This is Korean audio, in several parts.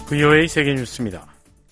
VOA 세계뉴스입니다.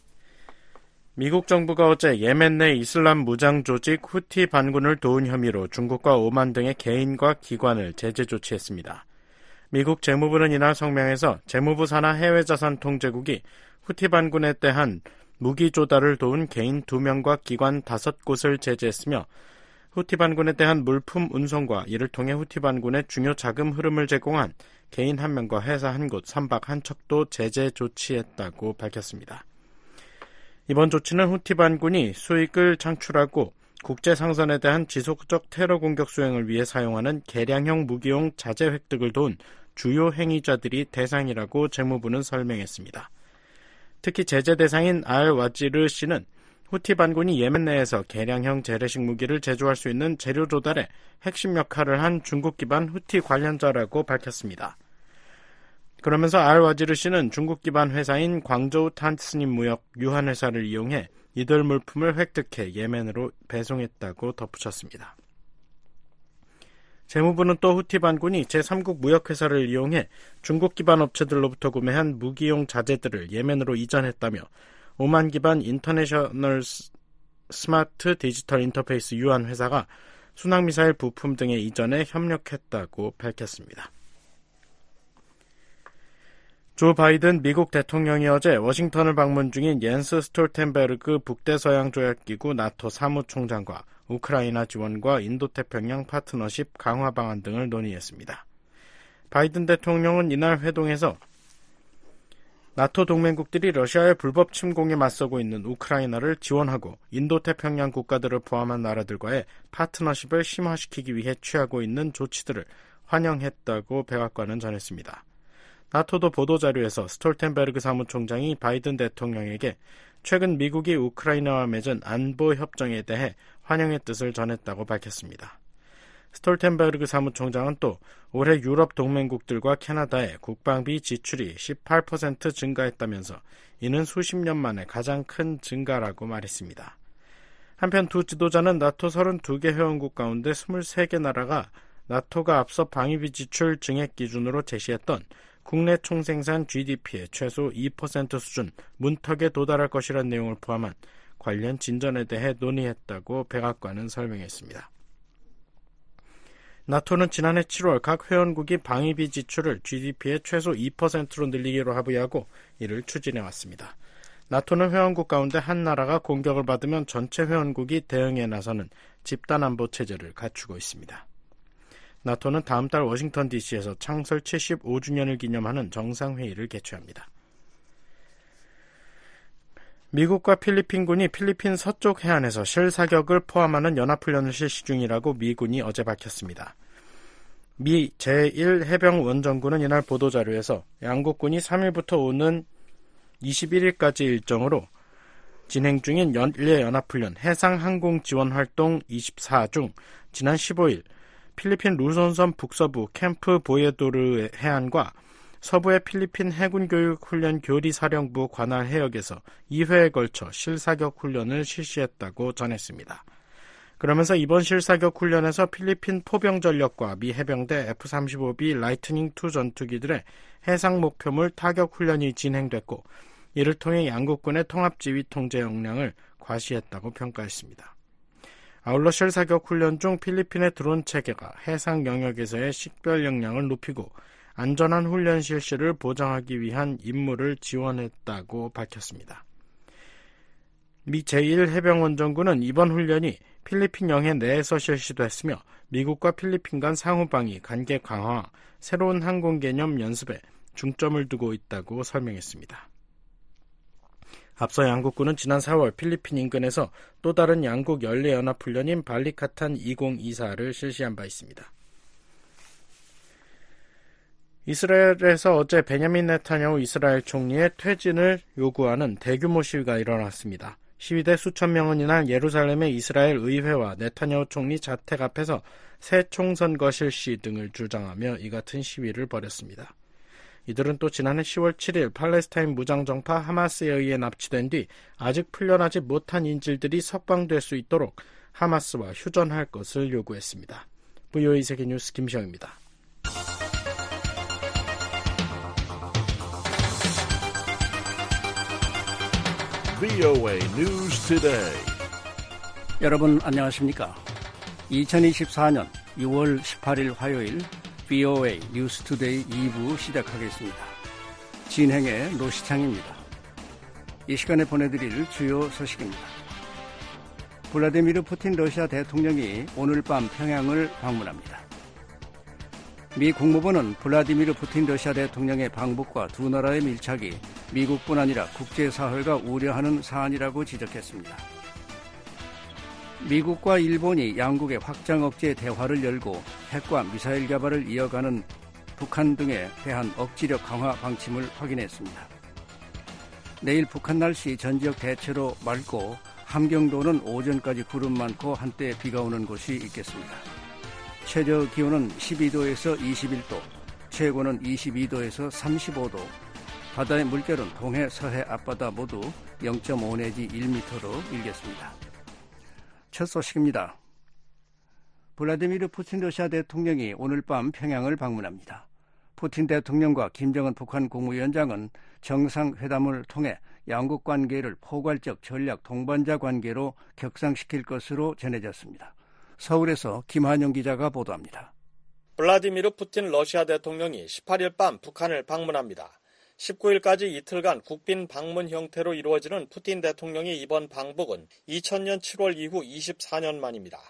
미국 정부가 어제 예멘 내 이슬람 무장 조직 후티 반군을 도운 혐의로 중국과 오만 등의 개인과 기관을 제재 조치했습니다. 미국 재무부는 이날 성명에서 재무부 산하 해외자산 통제국이 후티 반군에 대한 무기 조달을 도운 개인 2명과 기관 5곳을 제재했으며 후티 반군에 대한 물품 운송과 이를 통해 후티 반군의 중요 자금 흐름을 제공한 개인 1명과 회사 1곳, 선박 1척도 제재 조치했다고 밝혔습니다. 이번 조치는 후티 반군이 수익을 창출하고 국제 상선에 대한 지속적 테러 공격 수행을 위해 사용하는 개량형 무기용 자재 획득을 도운 주요 행위자들이 대상이라고 재무부는 설명했습니다. 특히 제재 대상인 알-와지르 씨는 후티 반군이 예멘 내에서 개량형 재래식 무기를 제조할 수 있는 재료 조달에 핵심 역할을 한 중국 기반 후티 관련자라고 밝혔습니다. 그러면서 알-와지르 씨는 중국 기반 회사인 광저우 탄스님 무역 유한회사를 이용해 이들 물품을 획득해 예멘으로 배송했다고 덧붙였습니다. 재무부는 또 후티 반군이 제3국 무역회사를 이용해 중국 기반 업체들로부터 구매한 무기용 자재들을 예멘으로 이전했다며 오만 기반 인터내셔널 스마트 디지털 인터페이스 유한 회사가 순항미사일 부품 등의 이전에 협력했다고 밝혔습니다. 조 바이든 미국 대통령이 어제 워싱턴을 방문 중인 옌스 스톨텐베르그 북대서양조약기구 나토 사무총장과 우크라이나 지원과 인도태평양 파트너십 강화 방안 등을 논의했습니다. 바이든 대통령은 이날 회동에서 나토 동맹국들이 러시아의 불법 침공에 맞서고 있는 우크라이나를 지원하고 인도태평양 국가들을 포함한 나라들과의 파트너십을 심화시키기 위해 취하고 있는 조치들을 환영했다고 백악관은 전했습니다. 나토도 보도자료에서 스톨텐베르그 사무총장이 바이든 대통령에게 최근 미국이 우크라이나와 맺은 안보협정에 대해 환영의 뜻을 전했다고 밝혔습니다. 스톨텐베르그 사무총장은 또 올해 유럽 동맹국들과 캐나다의 국방비 지출이 18% 증가했다면서 이는 수십 년 만에 가장 큰 증가라고 말했습니다. 한편 두 지도자는 나토 32개 회원국 가운데 23개 나라가 나토가 앞서 방위비 지출 증액 기준으로 제시했던 국내 총생산 GDP의 최소 2% 수준 문턱에 도달할 것이라는 내용을 포함한 관련 진전에 대해 논의했다고 백악관은 설명했습니다. 나토는 지난해 7월 각 회원국이 방위비 지출을 GDP의 최소 2%로 늘리기로 합의하고 이를 추진해왔습니다. 나토는 회원국 가운데 한 나라가 공격을 받으면 전체 회원국이 대응에 나서는 집단안보 체제를 갖추고 있습니다. 나토는 다음 달 워싱턴 DC에서 창설 75주년을 기념하는 정상회의를 개최합니다. 미국과 필리핀군이 필리핀 서쪽 해안에서 실사격을 포함하는 연합훈련을 실시 중이라고 미군이 어제 밝혔습니다. 미 제1해병원정군은 이날 보도자료에서 양국군이 3일부터 오는 21일까지 일정으로 진행 중인 연례연합훈련 해상항공지원활동 24 중 지난 15일 필리핀 루손섬 북서부 캠프 보예도르 해안과 서부의 필리핀 해군교육훈련 교리사령부 관할 해역에서 2회에 걸쳐 실사격 훈련을 실시했다고 전했습니다. 그러면서 이번 실사격 훈련에서 필리핀 포병 전력과 미 해병대 F-35B 라이트닝2 전투기들의 해상 목표물 타격 훈련이 진행됐고 이를 통해 양국군의 통합지휘 통제 역량을 과시했다고 평가했습니다. 아울러 실사격 훈련 중 필리핀의 드론 체계가 해상 영역에서의 식별 역량을 높이고 안전한 훈련 실시를 보장하기 위한 임무를 지원했다고 밝혔습니다. 미 제1해병원정군은 이번 훈련이 필리핀 영해 내에서 실시됐으며 미국과 필리핀 간 상호방위, 관계 강화, 새로운 항공 개념 연습에 중점을 두고 있다고 설명했습니다. 앞서 양국군은 지난 4월 필리핀 인근에서 또 다른 양국 연례연합훈련인 발리카탄 2024를 실시한 바 있습니다. 이스라엘에서 어제 베냐민 네타냐후 이스라엘 총리의 퇴진을 요구하는 대규모 시위가 일어났습니다. 시위대 수천 명은 이날 예루살렘의 이스라엘 의회와 네타냐후 총리 자택 앞에서 새 총선거 실시 등을 주장하며 이 같은 시위를 벌였습니다. 이들은 또 지난해 10월 7일 팔레스타인 무장정파 하마스에 의해 납치된 뒤 아직 풀려나지 못한 인질들이 석방될 수 있도록 하마스와 휴전할 것을 요구했습니다. VOA 세계뉴스 김시영입니다. VOA News Today. 여러분 안녕하십니까? 2024년 6월 18일 화요일 VOA 뉴스 투데이 2부 시작하겠습니다. 진행의 노시창입니다. 이 시간에 보내드릴 주요 소식입니다. 블라디미르 푸틴 러시아 대통령이 오늘 밤 평양을 방문합니다. 미 국무부는 블라디미르 푸틴 러시아 대통령의 방북과 두 나라의 밀착이 미국뿐 아니라 국제사회가 우려하는 사안이라고 지적했습니다. 미국과 일본이 양국의 확장 억제 대화를 열고 핵과 미사일 개발을 이어가는 북한 등에 대한 억지력 강화 방침을 확인했습니다. 내일 북한 날씨 전지역 대체로 맑고 함경도는 오전까지 구름 많고 한때 비가 오는 곳이 있겠습니다. 최저 기온은 12도에서 21도, 최고는 22도에서 35도, 바다의 물결은 동해, 서해, 앞바다 모두 0.5 내지 1m로 일겠습니다. 첫 소식입니다. 블라디미르 푸틴 러시아 대통령이 오늘 밤 평양을 방문합니다. 푸틴 대통령과 김정은 북한 국무위원장은 정상회담을 통해 양국 관계를 포괄적 전략 동반자 관계로 격상시킬 것으로 전해졌습니다. 서울에서 김한영 기자가 보도합니다. 블라디미르 푸틴 러시아 대통령이 18일 밤 북한을 방문합니다. 19일까지 이틀간 국빈 방문 형태로 이루어지는 푸틴 대통령의 이번 방북은 2000년 7월 이후 24년 만입니다.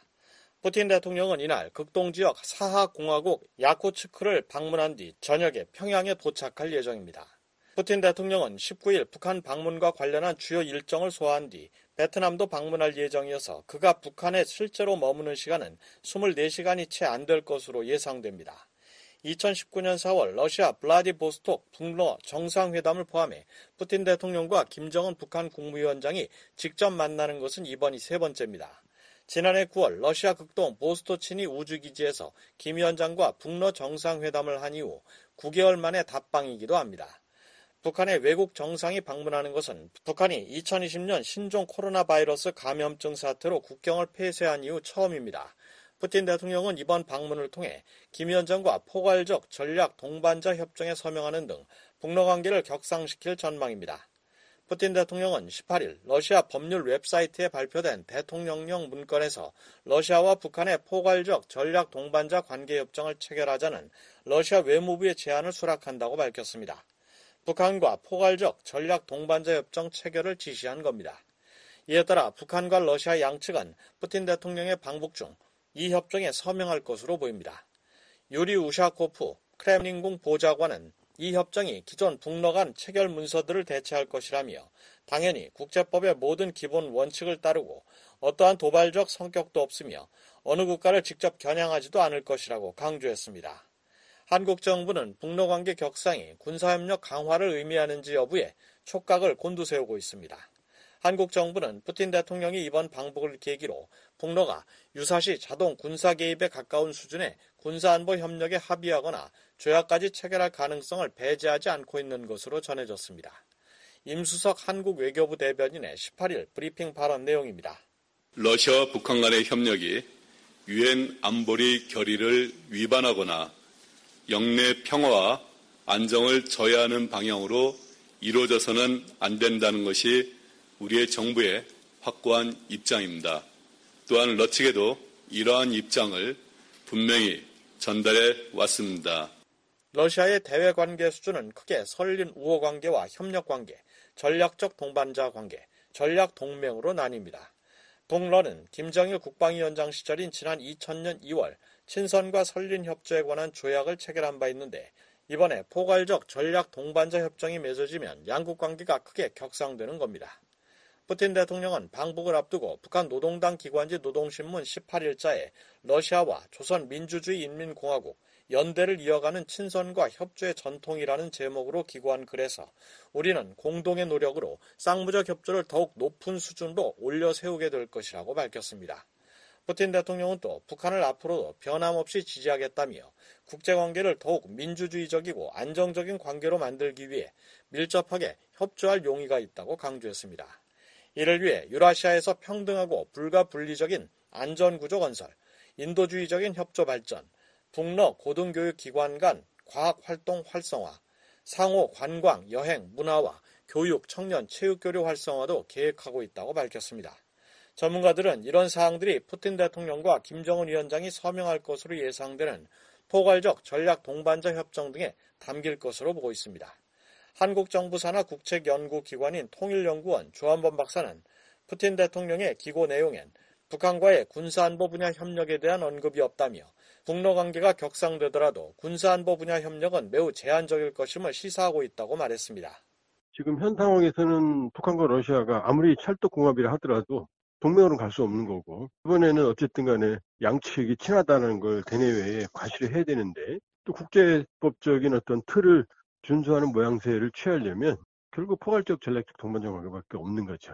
푸틴 대통령은 이날 극동지역 사하공화국 야쿠츠크를 방문한 뒤 저녁에 평양에 도착할 예정입니다. 푸틴 대통령은 19일 북한 방문과 관련한 주요 일정을 소화한 뒤 베트남도 방문할 예정이어서 그가 북한에 실제로 머무는 시간은 24시간이 채 안 될 것으로 예상됩니다. 2019년 4월 러시아 블라디보스톡 북러 정상회담을 포함해 푸틴 대통령과 김정은 북한 국무위원장이 직접 만나는 것은 이번이 세 번째입니다. 지난해 9월 러시아 극동 보스토치니 우주기지에서 김 위원장과 북러 정상회담을 한 이후 9개월 만의 답방이기도 합니다. 북한의 외국 정상이 방문하는 것은 북한이 2020년 신종 코로나 바이러스 감염증 사태로 국경을 폐쇄한 이후 처음입니다. 푸틴 대통령은 이번 방문을 통해 김 위원장과 포괄적 전략 동반자 협정에 서명하는 등 북러 관계를 격상시킬 전망입니다. 푸틴 대통령은 18일 러시아 법률 웹사이트에 발표된 대통령령 문건에서 러시아와 북한의 포괄적 전략 동반자 관계 협정을 체결하자는 러시아 외무부의 제안을 수락한다고 밝혔습니다. 북한과 포괄적 전략 동반자 협정 체결을 지시한 겁니다. 이에 따라 북한과 러시아 양측은 푸틴 대통령의 방북 중 이 협정에 서명할 것으로 보입니다. 유리 우샤코프 크렘린궁 보좌관은 이 협정이 기존 북러 간 체결 문서들을 대체할 것이라며 당연히 국제법의 모든 기본 원칙을 따르고 어떠한 도발적 성격도 없으며 어느 국가를 직접 겨냥하지도 않을 것이라고 강조했습니다. 한국 정부는 북러 관계 격상이 군사협력 강화를 의미하는지 여부에 촉각을 곤두세우고 있습니다. 한국 정부는 푸틴 대통령이 이번 방북을 계기로 북러가 유사시 자동 군사 개입에 가까운 수준의 군사안보 협력에 합의하거나 조약까지 체결할 가능성을 배제하지 않고 있는 것으로 전해졌습니다. 임수석 한국 외교부 대변인의 18일 브리핑 발언 내용입니다. 러시아와 북한 간의 협력이 유엔 안보리 결의를 위반하거나 영내 평화와 안정을 저해하는 방향으로 이루어져서는 안 된다는 것이 우리의 정부의 확고한 입장입니다. 또한 러측에도 이러한 입장을 분명히 전달해 왔습니다. 러시아의 대외 관계 수준은 크게 설린 우호 관계와 협력 관계, 전략적 동반자 관계, 전략 동맹으로 나뉩니다. 북러는 김정일 국방위원장 시절인 지난 2000년 2월 친선과 설린 협조에 관한 조약을 체결한 바 있는데 이번에 포괄적 전략 동반자 협정이 맺어지면 양국 관계가 크게 격상되는 겁니다. 푸틴 대통령은 방북을 앞두고 북한 노동당 기관지 노동신문 18일자에 러시아와 조선민주주의인민공화국, 연대를 이어가는 친선과 협조의 전통이라는 제목으로 기고한 글에서 우리는 공동의 노력으로 쌍무적 협조를 더욱 높은 수준으로 올려 세우게 될 것이라고 밝혔습니다. 푸틴 대통령은 또 북한을 앞으로도 변함없이 지지하겠다며 국제관계를 더욱 민주주의적이고 안정적인 관계로 만들기 위해 밀접하게 협조할 용의가 있다고 강조했습니다. 이를 위해 유라시아에서 평등하고 불가분리적인 안전구조 건설, 인도주의적인 협조 발전, 북러 고등교육기관 간 과학활동 활성화, 상호 관광, 여행, 문화와 교육, 청년, 체육교류 활성화도 계획하고 있다고 밝혔습니다. 전문가들은 이런 사항들이 푸틴 대통령과 김정은 위원장이 서명할 것으로 예상되는 포괄적 전략 동반자 협정 등에 담길 것으로 보고 있습니다. 한국 정부 산하 국책연구기관인 통일연구원 조한범 박사는 푸틴 대통령의 기고 내용엔 북한과의 군사안보 분야 협력에 대한 언급이 없다며 북러 관계가 격상되더라도 군사안보 분야 협력은 매우 제한적일 것임을 시사하고 있다고 말했습니다. 지금 현 상황에서는 북한과 러시아가 아무리 찰떡궁합이라 하더라도 동맹으로는 갈 수 없는 거고, 이번에는 어쨌든 간에 양측이 친하다는 걸 대내외에 과시를 해야 되는데, 또 국제법적인 어떤 틀을 준수하는 모양새를 취하려면 결국 포괄적 전략적 동반자 관계밖에 없는 거죠.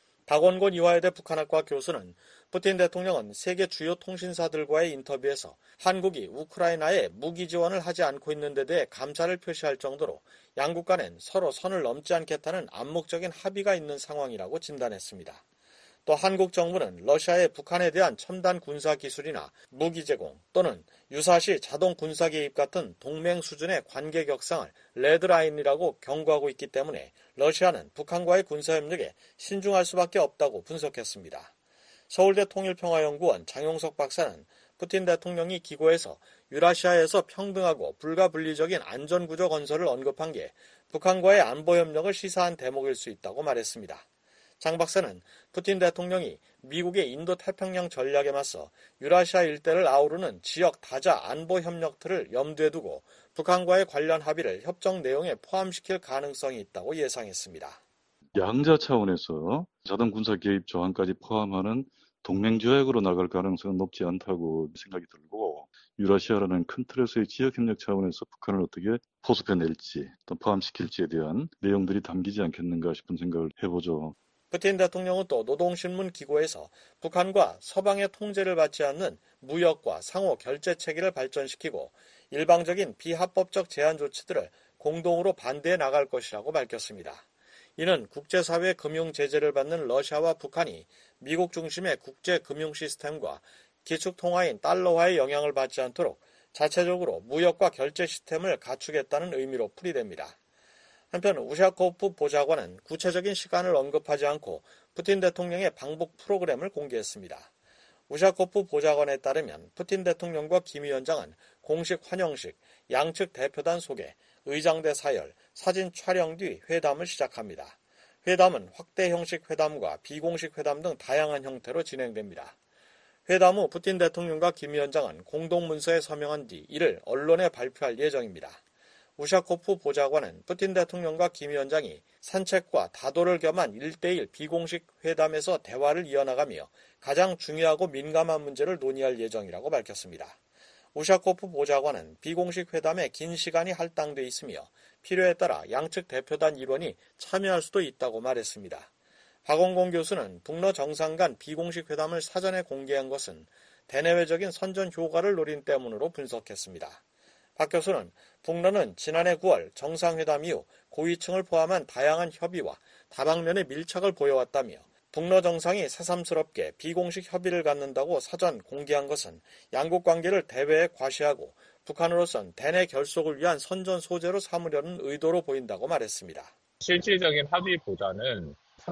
박원곤 이화여대 북한학과 교수는 푸틴 대통령은 세계 주요 통신사들과의 인터뷰에서 한국이 우크라이나에 무기 지원을 하지 않고 있는 데 대해 감사를 표시할 정도로 양국 간엔 서로 선을 넘지 않겠다는 암묵적인 합의가 있는 상황이라고 진단했습니다. 또 한국 정부는 러시아의 북한에 대한 첨단 군사 기술이나 무기 제공 또는 유사시 자동 군사 개입 같은 동맹 수준의 관계 격상을 레드라인이라고 경고하고 있기 때문에 러시아는 북한과의 군사협력에 신중할 수밖에 없다고 분석했습니다. 서울대 통일평화연구원 장용석 박사는 푸틴 대통령이 기고에서 유라시아에서 평등하고 불가분리적인 안전구조 건설을 언급한 게 북한과의 안보협력을 시사한 대목일 수 있다고 말했습니다. 장 박사는 푸틴 대통령이 미국의 인도태평양 전략에 맞서 유라시아 일대를 아우르는 지역 다자 안보 협력 틀을 염두에 두고 북한과의 관련 합의를 협정 내용에 포함시킬 가능성이 있다고 예상했습니다. 양자 차원에서 자동 군사 개입 조항까지 포함하는 동맹 조약으로 나갈 가능성은 높지 않다고 생각이 들고, 유라시아라는 큰 틀에서의 지역 협력 차원에서 북한을 어떻게 포섭해낼지 또 포함시킬지에 대한 내용들이 담기지 않겠는가 싶은 생각을 해보죠. 푸틴 대통령은 또 노동신문 기고에서 북한과 서방의 통제를 받지 않는 무역과 상호 결제 체계를 발전시키고 일방적인 비합법적 제한 조치들을 공동으로 반대해 나갈 것이라고 밝혔습니다. 이는 국제사회 금융 제재를 받는 러시아와 북한이 미국 중심의 국제 금융 시스템과 기축 통화인 달러화의 영향을 받지 않도록 자체적으로 무역과 결제 시스템을 갖추겠다는 의미로 풀이됩니다. 한편 우샤코프 보좌관은 구체적인 시간을 언급하지 않고 푸틴 대통령의 방북 프로그램을 공개했습니다. 우샤코프 보좌관에 따르면 푸틴 대통령과 김 위원장은 공식 환영식, 양측 대표단 소개, 의장대 사열, 사진 촬영 뒤 회담을 시작합니다. 회담은 확대 형식 회담과 비공식 회담 등 다양한 형태로 진행됩니다. 회담 후 푸틴 대통령과 김 위원장은 공동문서에 서명한 뒤 이를 언론에 발표할 예정입니다. 우샤코프 보좌관은 푸틴 대통령과 김 위원장이 산책과 다도를 겸한 1대1 비공식 회담에서 대화를 이어나가며 가장 중요하고 민감한 문제를 논의할 예정이라고 밝혔습니다. 우샤코프 보좌관은 비공식 회담에 긴 시간이 할당돼 있으며 필요에 따라 양측 대표단 일원이 참여할 수도 있다고 말했습니다. 박원공 교수는 북러 정상 간 비공식 회담을 사전에 공개한 것은 대내외적인 선전 효과를 노린 때문으로 분석했습니다. 박 교수는 북러는 지난해 9월 정상회담 이후 고위층을 포함한 다양한 협의와 다방면의 밀착을 보여왔다며 북러 정상이 새삼스럽게 비공식 협의를 갖는다고 사전 공개한 것은 양국 관계를 대외에 과시하고 북한으로선 대내 결속을 위한 선전 소재로 삼으려는 의도로 보인다고 말했습니다. 실질적인 합의보다는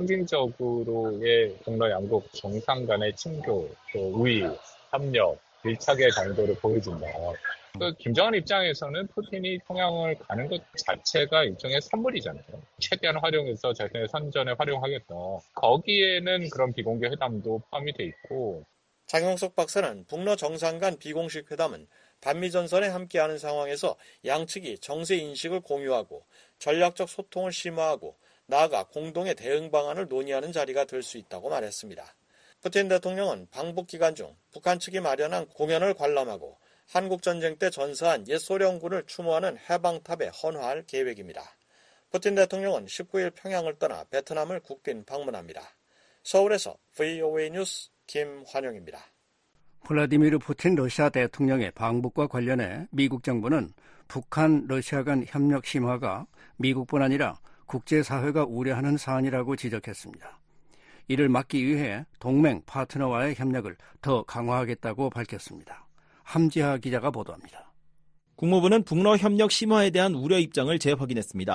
상징적으로의 북러 양국 정상 간의 친교, 또 우위, 협력, 밀착의 강도를 보여준다. 김정은 입장에서는 푸틴이 평양을 가는 것 자체가 일종의 선물이잖아요. 최대한 활용해서 자신의 선전에 활용하겠다. 거기에는 그런 비공개 회담도 포함이 돼 있고. 장용석 박사는 북러 정상 간 비공식 회담은 반미전선에 함께하는 상황에서 양측이 정세 인식을 공유하고 전략적 소통을 심화하고 나아가 공동의 대응 방안을 논의하는 자리가 될 수 있다고 말했습니다. 푸틴 대통령은 방북 기간 중 북한 측이 마련한 공연을 관람하고 한국전쟁 때 전사한 옛 소련군을 추모하는 해방탑에 헌화할 계획입니다. 푸틴 대통령은 19일 평양을 떠나 베트남을 국빈 방문합니다. 서울에서 VOA 뉴스 김환영입니다. 블라디미르 푸틴 러시아 대통령의 방북과 관련해 미국 정부는 북한, 러시아 간 협력 심화가 미국뿐 아니라 국제사회가 우려하는 사안이라고 지적했습니다. 이를 막기 위해 동맹 파트너와의 협력을 더 강화하겠다고 밝혔습니다. 함지하 기자가 보도합니다. 국무부는 북러 협력 심화에 대한 우려 입장을 재확인했습니다.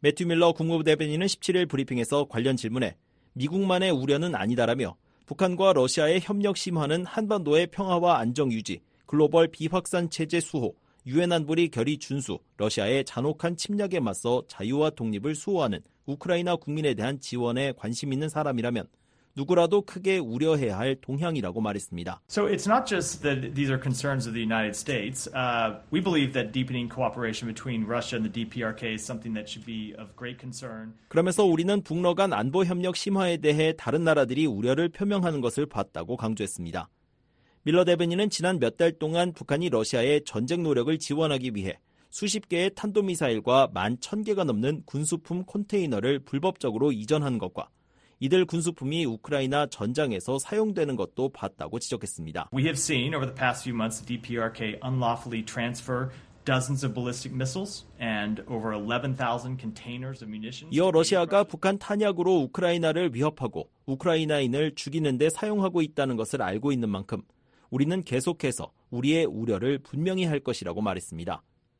매튜 밀러 국무부 대변인은 17일 브리핑에서 관련 질문에 미국만의 우려는 아니다라며 북한과 러시아의 협력 심화는 한반도의 평화와 안정 유지, 글로벌 비확산 체제 수호, 유엔 안보리 결의 준수, 러시아의 잔혹한 침략에 맞서 자유와 독립을 수호하는 우크라이나 국민에 대한 지원에 관심 있는 사람이라면 누구라도 크게 우려해야 할 동향이라고 말했습니다. So it's not just that these are concerns of the United States. We believe that deepening cooperation between Russia and the DPRK is something that should be of great concern. 그러면서 우리는 북러 간 안보 협력 심화에 대해 다른 나라들이 우려를 표명하는 것을 봤다고 강조했습니다. 밀러 대변인은 지난 몇 달 동안 북한이 러시아의 전쟁 노력을 지원하기 위해 수십 개의 탄도미사일과 11,000개가 넘는 군수품 컨테이너를 불법적으로 이전한 것과 이들 군수품이 우크라이나 전장에서 사용되는 것도 봤다고 지적했습니다. We have seen over the past few months the DPRK unlawfully transfer dozens of ballistic missiles and over 11,000 containers of munitions. 이어 러시아가 북한 탄약으로 우크라이나를 위협하고 우크라이나인을 죽이는 데 사용하고 있다는 것을 알고 있는 만큼 우리는 계속해서 우리의 우려를 분명히 할 것이라고 말했습니다.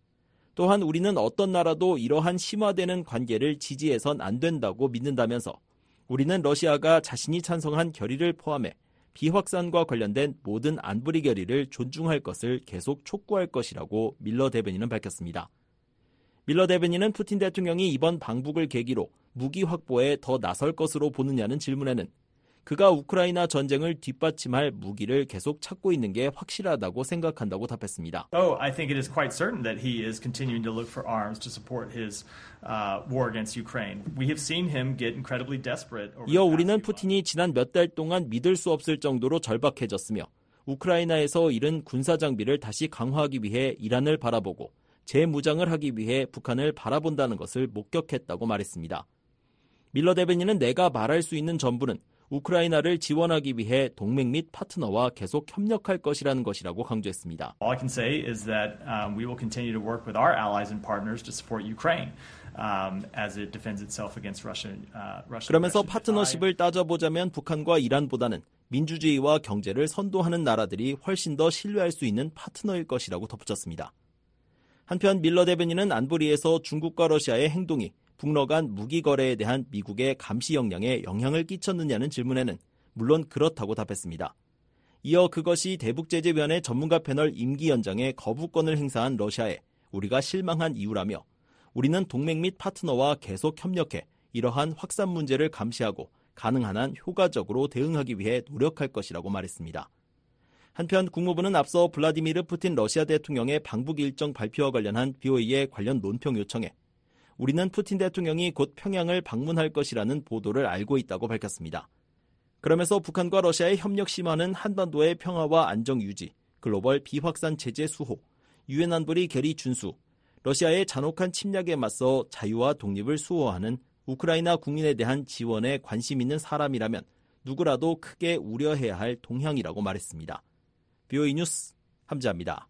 또한 우리는 어떤 나라도 이러한 심화되는 관계를 지지해선 안 된다고 믿는다면서 우리는 러시아가 자신이 찬성한 결의를 포함해 비확산과 관련된 모든 안보리 결의를 존중할 것을 계속 촉구할 것이라고 밀러 대변인은 밝혔습니다. 밀러 대변인은 푸틴 대통령이 이번 방북을 계기로 무기 확보에 더 나설 것으로 보느냐는 질문에는 그가 우크라이나 전쟁을 뒷받침할 무기를 계속 찾고 있는 게 확실하다고 생각한다고 답했습니다. Oh, I think it is quite certain that he is continuing to look for arms to support his war against Ukraine. We have seen him get incredibly desperate. 이어 우리는 푸틴이 지난 몇 달 동안 믿을 수 없을 정도로 절박해졌으며 우크라이나에서 잃은 군사 장비를 다시 강화하기 위해 이란을 바라보고 재무장을 하기 위해 북한을 바라본다는 것을 목격했다고 말했습니다. 밀러 대변인은 내가 말할 수 있는 전부는 우크라이나를 지원하기 위해 동맹 및 파트너와 계속 협력할 것이라는 것이라고 강조했습니다. All I can say is that we will continue to work with our allies and partners to support Ukraine as it defends itself against Russia. 그러면서 파트너십을 따져보자면 북한과 이란보다는 민주주의와 경제를 선도하는 나라들이 훨씬 더 신뢰할 수 있는 파트너일 것이라고 덧붙였습니다. 한편 밀러 대변인은 안보리에서 중국과 러시아의 행동이 북러 간 무기 거래에 대한 미국의 감시 역량에 영향을 끼쳤느냐는 질문에는 물론 그렇다고 답했습니다. 이어 그것이 대북제재위원회 전문가 패널 임기 연장에 거부권을 행사한 러시아에 우리가 실망한 이유라며 우리는 동맹 및 파트너와 계속 협력해 이러한 확산 문제를 감시하고 가능한 한 효과적으로 대응하기 위해 노력할 것이라고 말했습니다. 한편 국무부는 앞서 블라디미르 푸틴 러시아 대통령의 방북 일정 발표와 관련한 BOE의 관련 논평 요청에 우리는 푸틴 대통령이 곧 평양을 방문할 것이라는 보도를 알고 있다고 밝혔습니다. 그러면서 북한과 러시아의 협력 심화는 한반도의 평화와 안정 유지, 글로벌 비확산 체제 수호, 유엔 안보리 결의 준수, 러시아의 잔혹한 침략에 맞서 자유와 독립을 수호하는 우크라이나 국민에 대한 지원에 관심 있는 사람이라면 누구라도 크게 우려해야 할 동향이라고 말했습니다. BOE 뉴스 함지아입니다.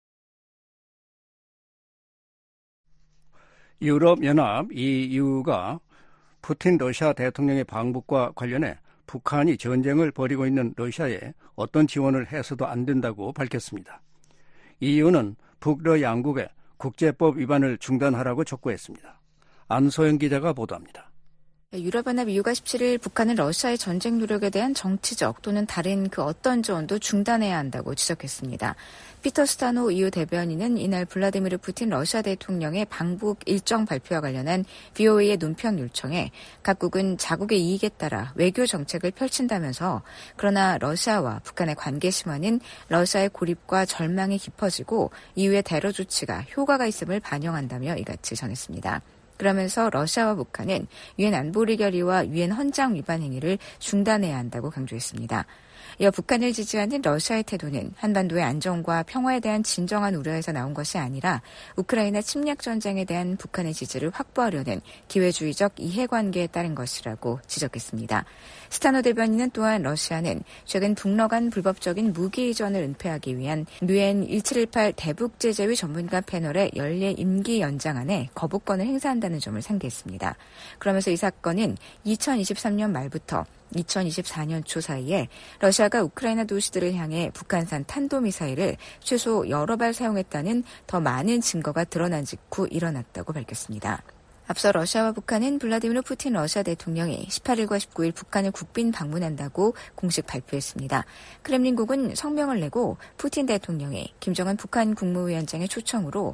유럽연합 EU가 푸틴 러시아 대통령의 방북과 관련해 북한이 전쟁을 벌이고 있는 러시아에 어떤 지원을 해서도 안 된다고 밝혔습니다. EU는 북러 양국의 국제법 위반을 중단하라고 촉구했습니다. 안소영 기자가 보도합니다. 유럽연합 EU가 17일 북한은 러시아의 전쟁 노력에 대한 정치적 또는 다른 그 어떤 지원도 중단해야 한다고 지적했습니다. 피터 스타노 EU 대변인은 이날 블라디미르 푸틴 러시아 대통령의 방북 일정 발표와 관련한 BOE의 논평 요청에 각국은 자국의 이익에 따라 외교 정책을 펼친다면서 그러나 러시아와 북한의 관계 심화는 러시아의 고립과 절망이 깊어지고 EU의 대러 조치가 효과가 있음을 반영한다며 이같이 전했습니다. 그러면서 러시아와 북한은 유엔 안보리 결의와 유엔 헌장 위반 행위를 중단해야 한다고 강조했습니다. 이어 북한을 지지하는 러시아의 태도는 한반도의 안정과 평화에 대한 진정한 우려에서 나온 것이 아니라 우크라이나 침략 전쟁에 대한 북한의 지지를 확보하려는 기회주의적 이해관계에 따른 것이라고 지적했습니다. 스타노 대변인은 또한 러시아는 최근 북러 간 불법적인 무기 이전을 은폐하기 위한 유엔 1718 대북제재위 전문가 패널의 연례 임기 연장안에 거부권을 행사한다는 점을 상기했습니다. 그러면서 이 사건은 2023년 말부터 2024년 초 사이에 러시아가 우크라이나 도시들을 향해 북한산 탄도미사일을 최소 여러 발 사용했다는 더 많은 증거가 드러난 직후 일어났다고 밝혔습니다. 앞서 러시아와 북한은 블라디미르 푸틴 러시아 대통령이 18일과 19일 북한을 국빈 방문한다고 공식 발표했습니다. 크렘린국은 성명을 내고 푸틴 대통령이 김정은 북한 국무위원장의 초청으로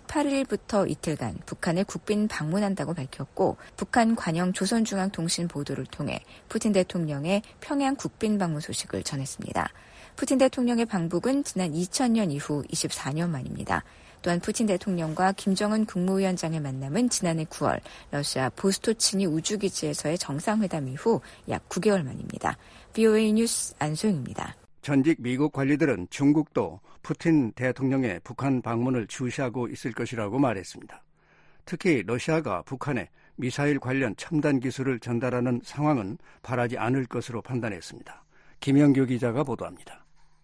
18일부터 이틀간 북한을 국빈 방문한다고 밝혔고 북한 관영 조선중앙통신 보도를 통해 푸틴 대통령의 평양 국빈 방문 소식을 전했습니다. 푸틴 대통령의 방북은 지난 2000년 이후 24년 만입니다. 또한 푸틴 대통령과 김정은 국무위원장의 만남은 지난해 9월 러시아 보스토치니 우주기지에서의 정상회담 이후 약 9개월 만입니다. VOA 뉴스 안소영입니다. 전직 미국 관리들은 중국도 푸틴 대통령의 북한 방문을 주시하고 있을 것이라고 말했습니다. 특히 러시아가 북한에 미사일 관련 첨단 기술을 전달하는 상황은 바라지 않을 것으로 판단했습니다. 김영규 기자가 보도합니다.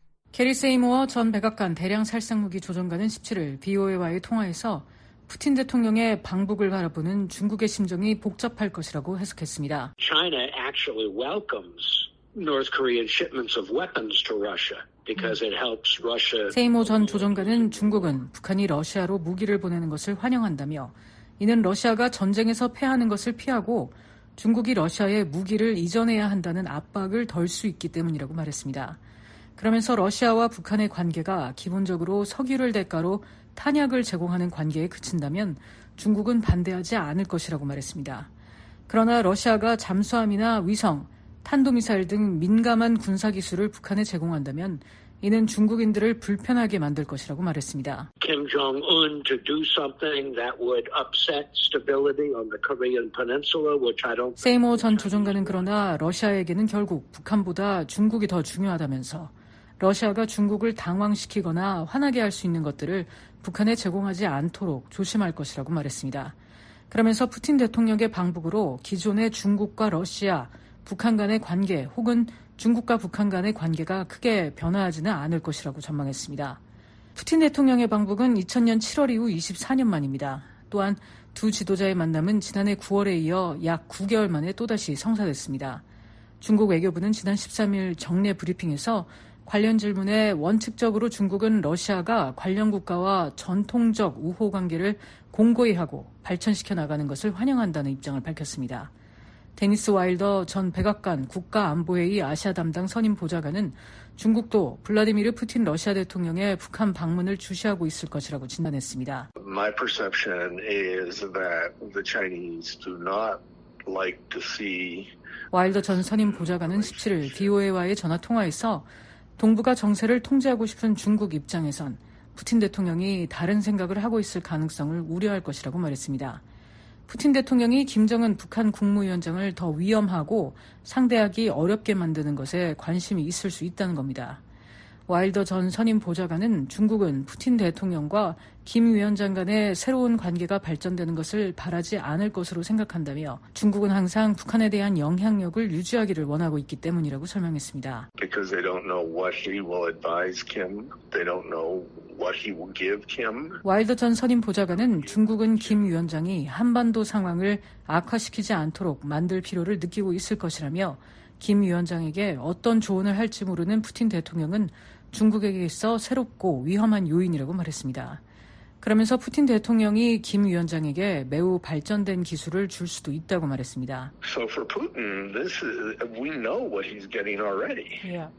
캐리 세이모어 전 백악관 대량 살상무기 조정관은 17일 BOA와의 통화에서 푸틴 대통령의 방북을 바라보는 중국의 심정이 복잡할 것이라고 해석했습니다. China actually welcomes North Korean shipments of weapons to Russia because it helps Russia. 세이모 전 조정관은 중국은 북한이 러시아로 무기를 보내는 것을 환영한다며 이는 러시아가 전쟁에서 패하는 것을 피하고 중국이 러시아에 무기를 이전해야 한다는 압박을 덜 수 있기 때문이라고 말했습니다. 그러면서 러시아와 북한의 관계가 기본적으로 석유를 대가로 탄약을 제공하는 관계에 그친다면 중국은 반대하지 않을 것이라고 말했습니다. 그러나 러시아가 잠수함이나 위성, 탄도미사일 등 민감한 군사기술을 북한에 제공한다면 이는 중국인들을 불편하게 만들 것이라고 말했습니다. Kim Jong-un to do something that would upset stability on the Korean Peninsula, which I don't. 세이모 전 조정관은 그러나 러시아에게는 결국 북한보다 중국이 더 중요하다면서 러시아가 중국을 당황시키거나 화나게 할 수 있는 것들을 북한에 제공하지 않도록 조심할 것이라고 말했습니다. 그러면서 푸틴 대통령의 방북으로 기존의 중국과 러시아, 북한 간의 관계 혹은 중국과 북한 간의 관계가 크게 변화하지는 않을 것이라고 전망했습니다. 푸틴 대통령의 방북은 2000년 7월 이후 24년 만입니다. 또한 두 지도자의 만남은 지난해 9월에 이어 약 9개월 만에 또다시 성사됐습니다. 중국 외교부는 지난 13일 정례 브리핑에서 관련 질문에 원칙적으로 중국은 러시아가 관련 국가와 전통적 우호 관계를 공고히 하고 발전시켜 나가는 것을 환영한다는 입장을 밝혔습니다. 데니스 와일더 전 백악관 국가안보회의 아시아 담당 선임 보좌관은 중국도 블라디미르 푸틴 러시아 대통령의 북한 방문을 주시하고 있을 것이라고 진단했습니다. My perception is that the Chinese do not like to see. 와일더 전 선임 보좌관은 17일 BOA와의 전화 통화에서 동북아 정세를 통제하고 싶은 중국 입장에선 푸틴 대통령이 다른 생각을 하고 있을 가능성을 우려할 것이라고 말했습니다. 푸틴 대통령이 김정은 북한 국무위원장을 더 위험하고 상대하기 어렵게 만드는 것에 관심이 있을 수 있다는 겁니다. 와일더 전 선임 보좌관은 중국은 푸틴 대통령과 김 위원장 간의 새로운 관계가 발전되는 것을 바라지 않을 것으로 생각한다며 중국은 항상 북한에 대한 영향력을 유지하기를 원하고 있기 때문이라고 설명했습니다. Because they don't know what he will advise Kim. They don't know what he will give Kim. 와일더 전 선임 보좌관은 중국은 김 위원장이 한반도 상황을 악화시키지 않도록 만들 필요를 느끼고 있을 것이라며 김 위원장에게 어떤 조언을 할지 모르는 푸틴 대통령은 중국에게 있어 새롭고 위험한 요인이라고 말했습니다. 그러면서 푸틴 대통령이 김 위원장에게 매우 발전된 기술을 줄 수도 있다고 말했습니다. So for Putin, we know what he's getting already. Yeah.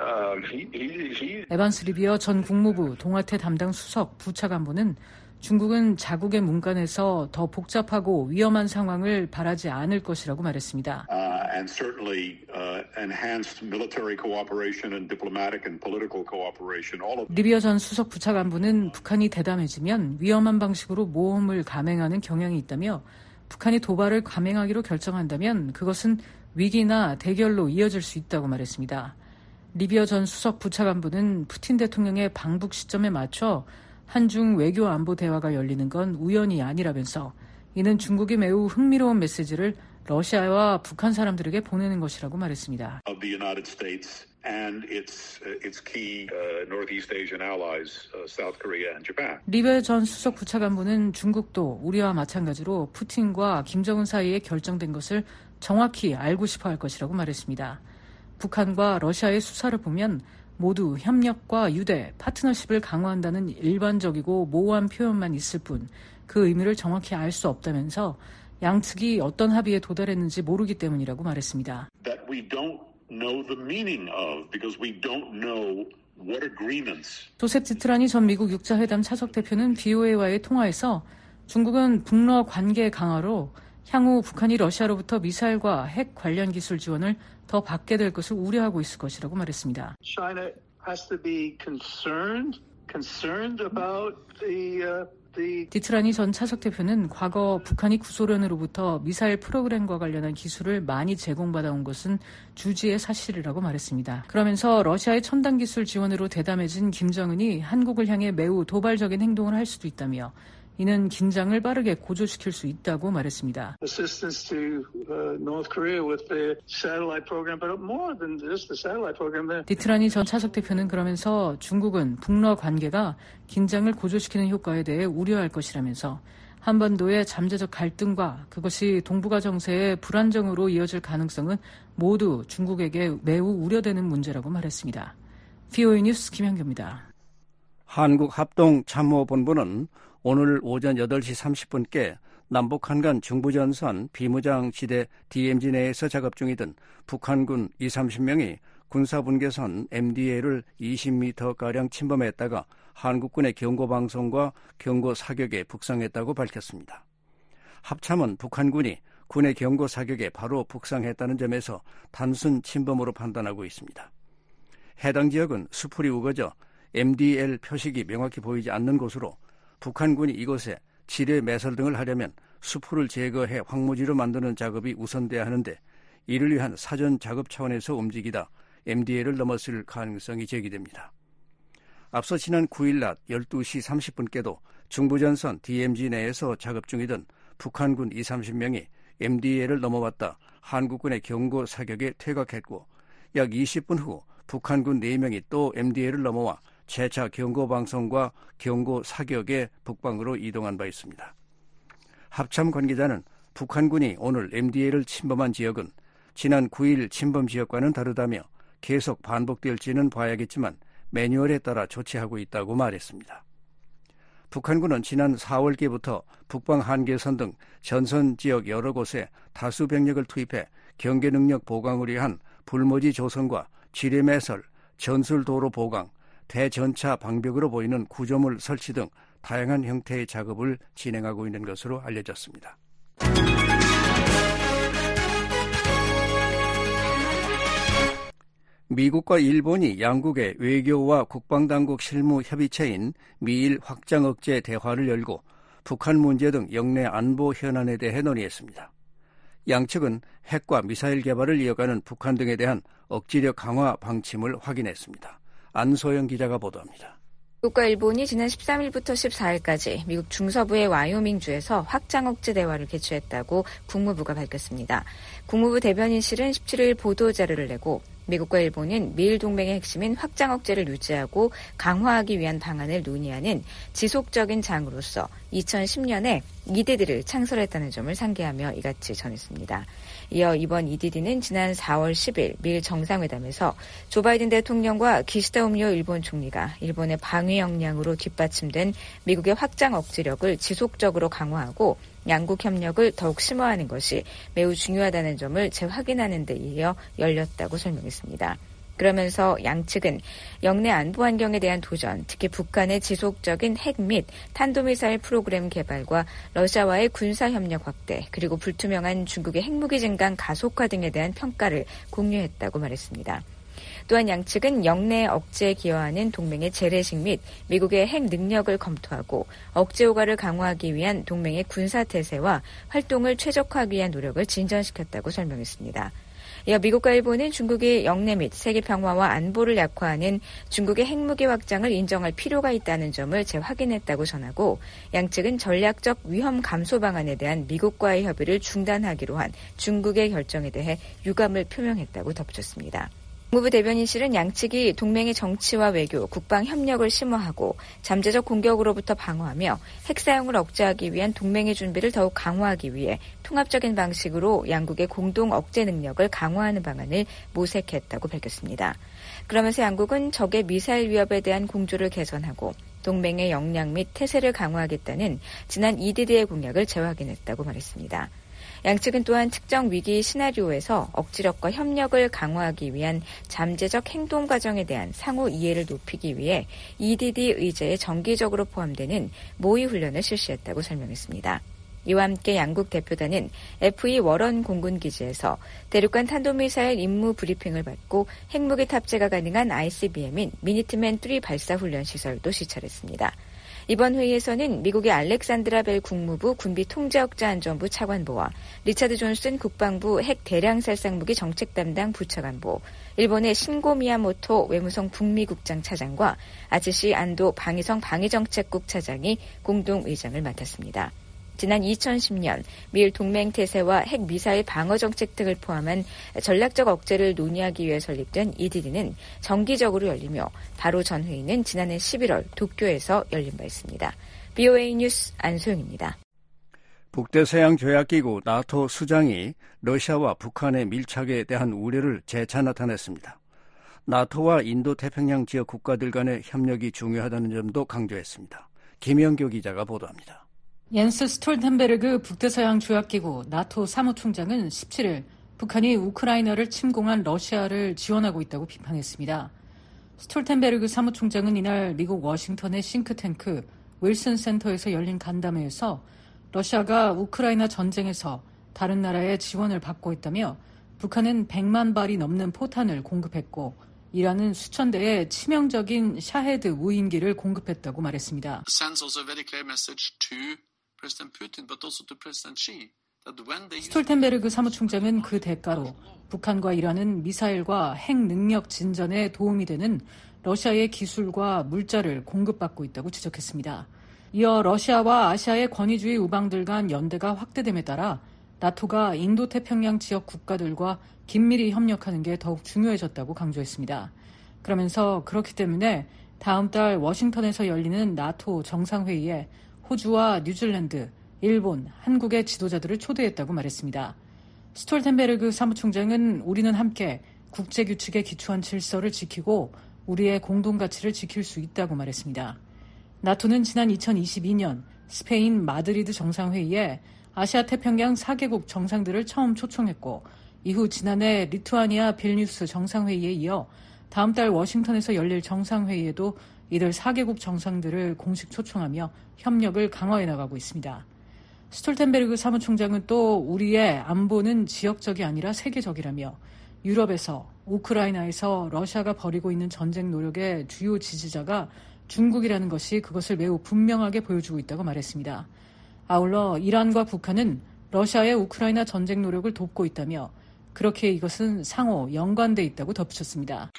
에반스 리비어 전 국무부 동아태 담당 수석 부차관보는 중국은 자국의 문간에서 더 복잡하고 위험한 상황을 바라지 않을 것이라고 말했습니다. And certainly enhanced military cooperation and diplomatic and political cooperation. All of. 리비어 전 수석 부차관보는 북한이 대담해지면 위험한 방식으로 모험을 감행하는 경향이 있다며 북한이 도발을 감행하기로 결정한다면 그것은 위기나 대결로 이어질 수 있다고 말했습니다. 리비어 전 수석 부차관보는 푸틴 대통령의 방북 시점에 맞춰 한중 외교 안보 대화가 열리는 건 우연이 아니라면서 이는 중국이 매우 흥미로운 메시지를 러시아와 북한 사람들에게 보내는 것이라고 말했습니다. Of the United States and its key Northeast Asian allies, South Korea and Japan. 리베 전 수석 부차관보는 중국도 우리와 마찬가지로 푸틴과 김정은 사이에 결정된 것을 정확히 알고 싶어 할 것이라고 말했습니다. 북한과 러시아의 수사를 보면 모두 협력과 유대, 파트너십을 강화한다는 일반적이고 모호한 표현만 있을 뿐 그 의미를 정확히 알 수 없다면서 양측이 어떤 합의에 도달했는지 모르기 때문이라고 말했습니다. That we don't know the meaning of because we don't know what agreements. 조셉 지트라니 전 미국 육자회담 차석 대표는 BOA와의 통화에서 중국은 북러 관계 강화로 향후 북한이 러시아로부터 미사일과 핵 관련 기술 지원을 더 받게 될 것을 우려하고 있을 것이라고 말했습니다. China has to be concerned about the 디트라니 전 차석 대표는 과거 북한이 구소련으로부터 미사일 프로그램과 관련한 기술을 많이 제공받아온 것은 주지의 사실이라고 말했습니다. 그러면서 러시아의 첨단 기술 지원으로 대담해진 김정은이 한국을 향해 매우 도발적인 행동을 할 수도 있다며 이는 긴장을 빠르게 고조시킬 수 있다고 말했습니다. Assistance to North Korea with the satellite program, but more than just the satellite program. 디트라니 전 차석 대표는 그러면서 중국은 북러 관계가 긴장을 고조시키는 효과에 대해 우려할 것이라면서 한반도의 잠재적 갈등과 그것이 동북아 정세의 불안정으로 이어질 가능성은 모두 중국에게 매우 우려되는 문제라고 말했습니다. VOA 뉴스 김현규입니다. 한국합동참모본부는 오늘 오전 8시 30분께 남북한 간 중부전선 비무장지대 DMZ 내에서 작업 중이던 북한군 20-30명이 군사분계선 MDA를 20m가량 침범했다가 한국군의 경고방송과 경고사격에 북상했다고 밝혔습니다. 합참은 북한군이 군의 경고사격에 바로 북상했다는 점에서 단순 침범으로 판단하고 있습니다. 해당 지역은 수풀이 우거져 MDL 표식이 명확히 보이지 않는 곳으로 북한군이 이곳에 지뢰 매설 등을 하려면 수풀을 제거해 황무지로 만드는 작업이 우선돼야 하는데 이를 위한 사전 작업 차원에서 움직이다 MDL을 넘었을 가능성이 제기됩니다. 앞서 지난 9일 낮 12시 30분께도 중부전선 DMZ 내에서 작업 중이던 북한군 20-30명이 MDL을 넘어왔다 한국군의 경고 사격에 퇴각했고 약 20분 후 북한군 4명이 또 MDL을 넘어와 재차 경고방송과 경고사격에 북방으로 이동한 바 있습니다. 합참 관계자는 북한군이 오늘 MDL을 침범한 지역은 지난 9일 침범 지역과는 다르다며 계속 반복될지는 봐야겠지만 매뉴얼에 따라 조치하고 있다고 말했습니다. 북한군은 지난 4월께부터 북방 한계선 등 전선 지역 여러 곳에 다수 병력을 투입해 경계 능력 보강을 위한 불모지 조성과 지뢰 매설, 전술도로 보강, 대전차 방벽으로 보이는 구조물 설치 등 다양한 형태의 작업을 진행하고 있는 것으로 알려졌습니다. 미국과 일본이 양국의 외교와 국방당국 실무 협의체인 미일 확장 억제 대화를 열고 북한 문제 등 영내 안보 현안에 대해 논의했습니다. 양측은 핵과 미사일 개발을 이어가는 북한 등에 대한 억지력 강화 방침을 확인했습니다. 안소영 기자가 보도합니다. 미국과 일본이 지난 13일부터 14일까지 미국 중서부의 와이오밍주에서 확장 억제 대화를 개최했다고 국무부가 밝혔습니다. 국무부 대변인실은 17일 보도자료를 내고 미국과 일본은 미일 동맹의 핵심인 확장 억제를 유지하고 강화하기 위한 방안을 논의하는 지속적인 장으로서 2010년에 EDD를 창설했다는 점을 상기하며 이같이 전했습니다. 이어 이번 EDD는 지난 4월 10일 미일 정상회담에서 조 바이든 대통령과 기시다 우미오 일본 총리가 일본의 방위 역량으로 뒷받침된 미국의 확장 억제력을 지속적으로 강화하고 양국 협력을 더욱 심화하는 것이 매우 중요하다는 점을 재확인하는 데 이어 열렸다고 설명했습니다. 그러면서 양측은 영내 안보 환경에 대한 도전, 특히 북한의 지속적인 핵 및 탄도미사일 프로그램 개발과 러시아와의 군사협력 확대, 그리고 불투명한 중국의 핵무기 증강 가속화 등에 대한 평가를 공유했다고 말했습니다. 또한 양측은 영내 억제에 기여하는 동맹의 재래식 및 미국의 핵 능력을 검토하고 억제 효과를 강화하기 위한 동맹의 군사태세와 활동을 최적화하기 위한 노력을 진전시켰다고 설명했습니다. 이어 미국과 일본은 중국이 영내 및 세계 평화와 안보를 약화하는 중국의 핵무기 확장을 인정할 필요가 있다는 점을 재확인했다고 전하고 양측은 전략적 위험 감소 방안에 대한 미국과의 협의를 중단하기로 한 중국의 결정에 대해 유감을 표명했다고 덧붙였습니다. 국무부 대변인실은 양측이 동맹의 정치와 외교, 국방 협력을 심화하고 잠재적 공격으로부터 방어하며 핵 사용을 억제하기 위한 동맹의 준비를 더욱 강화하기 위해 통합적인 방식으로 양국의 공동 억제 능력을 강화하는 방안을 모색했다고 밝혔습니다. 그러면서 양국은 적의 미사일 위협에 대한 공조를 개선하고 동맹의 역량 및 태세를 강화하겠다는 지난 EDD의 공약을 재확인했다고 말했습니다. 양측은 또한 특정 위기 시나리오에서 억지력과 협력을 강화하기 위한 잠재적 행동 과정에 대한 상호 이해를 높이기 위해 EDD 의제에 정기적으로 포함되는 모의 훈련을 실시했다고 설명했습니다. 이와 함께 양국 대표단은 F2 월원 공군기지에서 대륙간 탄도미사일 임무 브리핑을 받고 핵무기 탑재가 가능한 ICBM인 미니트맨 3 발사 훈련 시설도 시찰했습니다. 이번 회의에서는 미국의 알렉산드라 벨 국무부 군비통제억제안전부 차관보와 리차드 존슨 국방부 핵 대량살상무기 정책 담당 부차관보, 일본의 신고 미야모토 외무성 북미국장 차장과 아츠시 안도 방위성 방위정책국 차장이 공동의장을 맡았습니다. 지난 2010년 미일 동맹 태세와 핵미사일 방어 정책 등을 포함한 전략적 억제를 논의하기 위해 설립된 EDD는 정기적으로 열리며 바로 전 회의는 지난해 11월 도쿄에서 열린 바 있습니다. BOA 뉴스 안소영입니다. 북대서양조약기구 나토 수장이 러시아와 북한의 밀착에 대한 우려를 재차 나타냈습니다. 나토와 인도태평양 지역 국가들 간의 협력이 중요하다는 점도 강조했습니다. 김영교 기자가 보도합니다. 옌스 스톨텐베르그 북대서양조약기구 나토 사무총장은 17일 북한이 우크라이나를 침공한 러시아를 지원하고 있다고 비판했습니다. 스톨텐베르그 사무총장은 이날 미국 워싱턴의 싱크탱크 윌슨 센터에서 열린 간담회에서 러시아가 우크라이나 전쟁에서 다른 나라의 지원을 받고 있다며 북한은 100만 발이 넘는 포탄을 공급했고 이란은 수천 대의 치명적인 샤헤드 무인기를 공급했다고 말했습니다. 스톨텐베르그 사무총장은 그 대가로 북한과 이란은 미사일과 핵 능력 진전에 도움이 되는 러시아의 기술과 물자를 공급받고 있다고 지적했습니다. 이어 러시아와 아시아의 권위주의 우방들 간 연대가 확대됨에 따라 나토가 인도태평양 지역 국가들과 긴밀히 협력하는 게 더욱 중요해졌다고 강조했습니다. 그러면서 그렇기 때문에 다음 달 워싱턴에서 열리는 나토 정상회의에 호주와 뉴질랜드, 일본, 한국의 지도자들을 초대했다고 말했습니다. 스톨텐베르그 사무총장은 우리는 함께 국제규칙에 기초한 질서를 지키고 우리의 공동가치를 지킬 수 있다고 말했습니다. 나토는 지난 2022년 스페인 마드리드 정상회의에 아시아 태평양 4개국 정상들을 처음 초청했고 이후 지난해 리투아니아 빌뉴스 정상회의에 이어 다음 달 워싱턴에서 열릴 정상회의에도 이들 4개국 정상들을 공식 초청하며 협력을 강화해 나가고 있습니다. 스톨텐베르그 사무총장은 또 우리의 안보는 지역적이 아니라 세계적이라며 유럽에서 우크라이나에서 러시아가 벌이고 있는 전쟁 노력의 주요 지지자가 중국이라는 것이 그것을 매우 분명하게 보여주고 있다고 말했습니다. 아울러 이란과 북한은 러시아의 우크라이나 전쟁 노력을 돕고 있다며 그렇게 이것은 상호 연관돼 있다고 덧붙였습니다.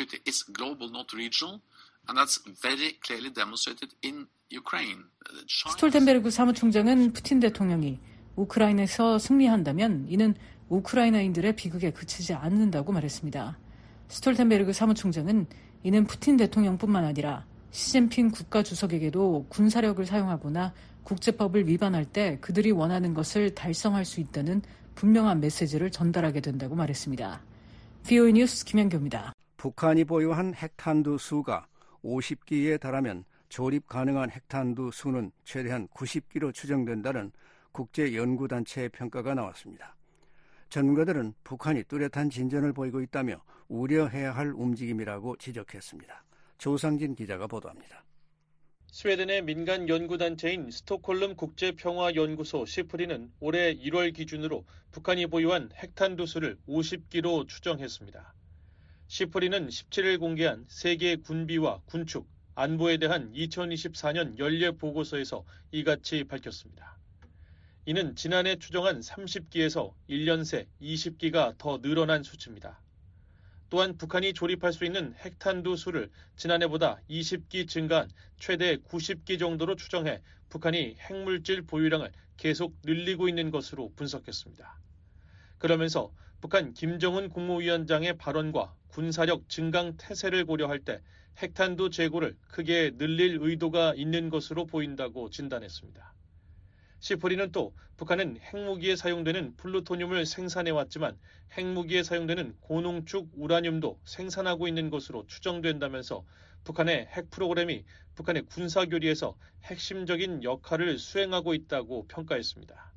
스톨텐베르그 사무총장은 푸틴 대통령이 우크라이나에서 승리한다면 이는 우크라이나인들의 비극에 그치지 않는다고 말했습니다. 스톨텐베르그 사무총장은 이는 푸틴 대통령뿐만 아니라 시진핑 국가주석에게도 군사력을 사용하거나 국제법을 위반할 때 그들이 원하는 것을 달성할 수 있다는 분명한 메시지를 전달하게 된다고 말했습니다. BOA 뉴스 김현교입니다. 북한이 보유한 핵탄두 수가 50기에 달하면 조립 가능한 핵탄두 수는 최대한 90기로 추정된다는 국제연구단체의 평가가 나왔습니다. 전문가들은 북한이 뚜렷한 진전을 보이고 있다며 우려해야 할 움직임이라고 지적했습니다. 조상진 기자가 보도합니다. 스웨덴의 민간 연구단체인 스톡홀름 국제평화연구소 시프리는 올해 1월 기준으로 북한이 보유한 핵탄두수를 50기로 추정했습니다. 시프리는 17일 공개한 세계 군비와 군축, 안보에 대한 2024년 연례 보고서에서 이같이 밝혔습니다. 이는 지난해 추정한 30기에서 1년 새 20기가 더 늘어난 수치입니다. 또한 북한이 조립할 수 있는 핵탄두 수를 지난해보다 20기 증가한 최대 90기 정도로 추정해 북한이 핵물질 보유량을 계속 늘리고 있는 것으로 분석했습니다. 그러면서 북한 김정은 국무위원장의 발언과 군사력 증강 태세를 고려할 때 핵탄두 재고를 크게 늘릴 의도가 있는 것으로 보인다고 진단했습니다. 시프리는 또 북한은 핵무기에 사용되는 플루토늄을 생산해왔지만 핵무기에 사용되는 고농축 우라늄도 생산하고 있는 것으로 추정된다면서 북한의 핵 프로그램이 북한의 군사교리에서 핵심적인 역할을 수행하고 있다고 평가했습니다.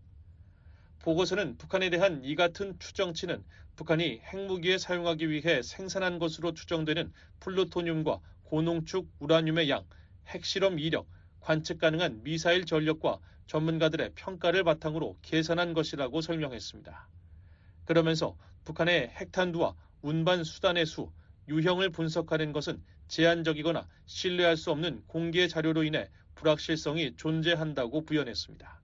보고서는 북한에 대한 이 같은 추정치는 북한이 핵무기에 사용하기 위해 생산한 것으로 추정되는 플루토늄과 고농축 우라늄의 양, 핵실험 이력, 관측 가능한 미사일 전력과 전문가들의 평가를 바탕으로 계산한 것이라고 설명했습니다. 그러면서 북한의 핵탄두와 운반 수단의 수, 유형을 분석하는 것은 제한적이거나 신뢰할 수 없는 공개 자료로 인해 불확실성이 존재한다고 부연했습니다.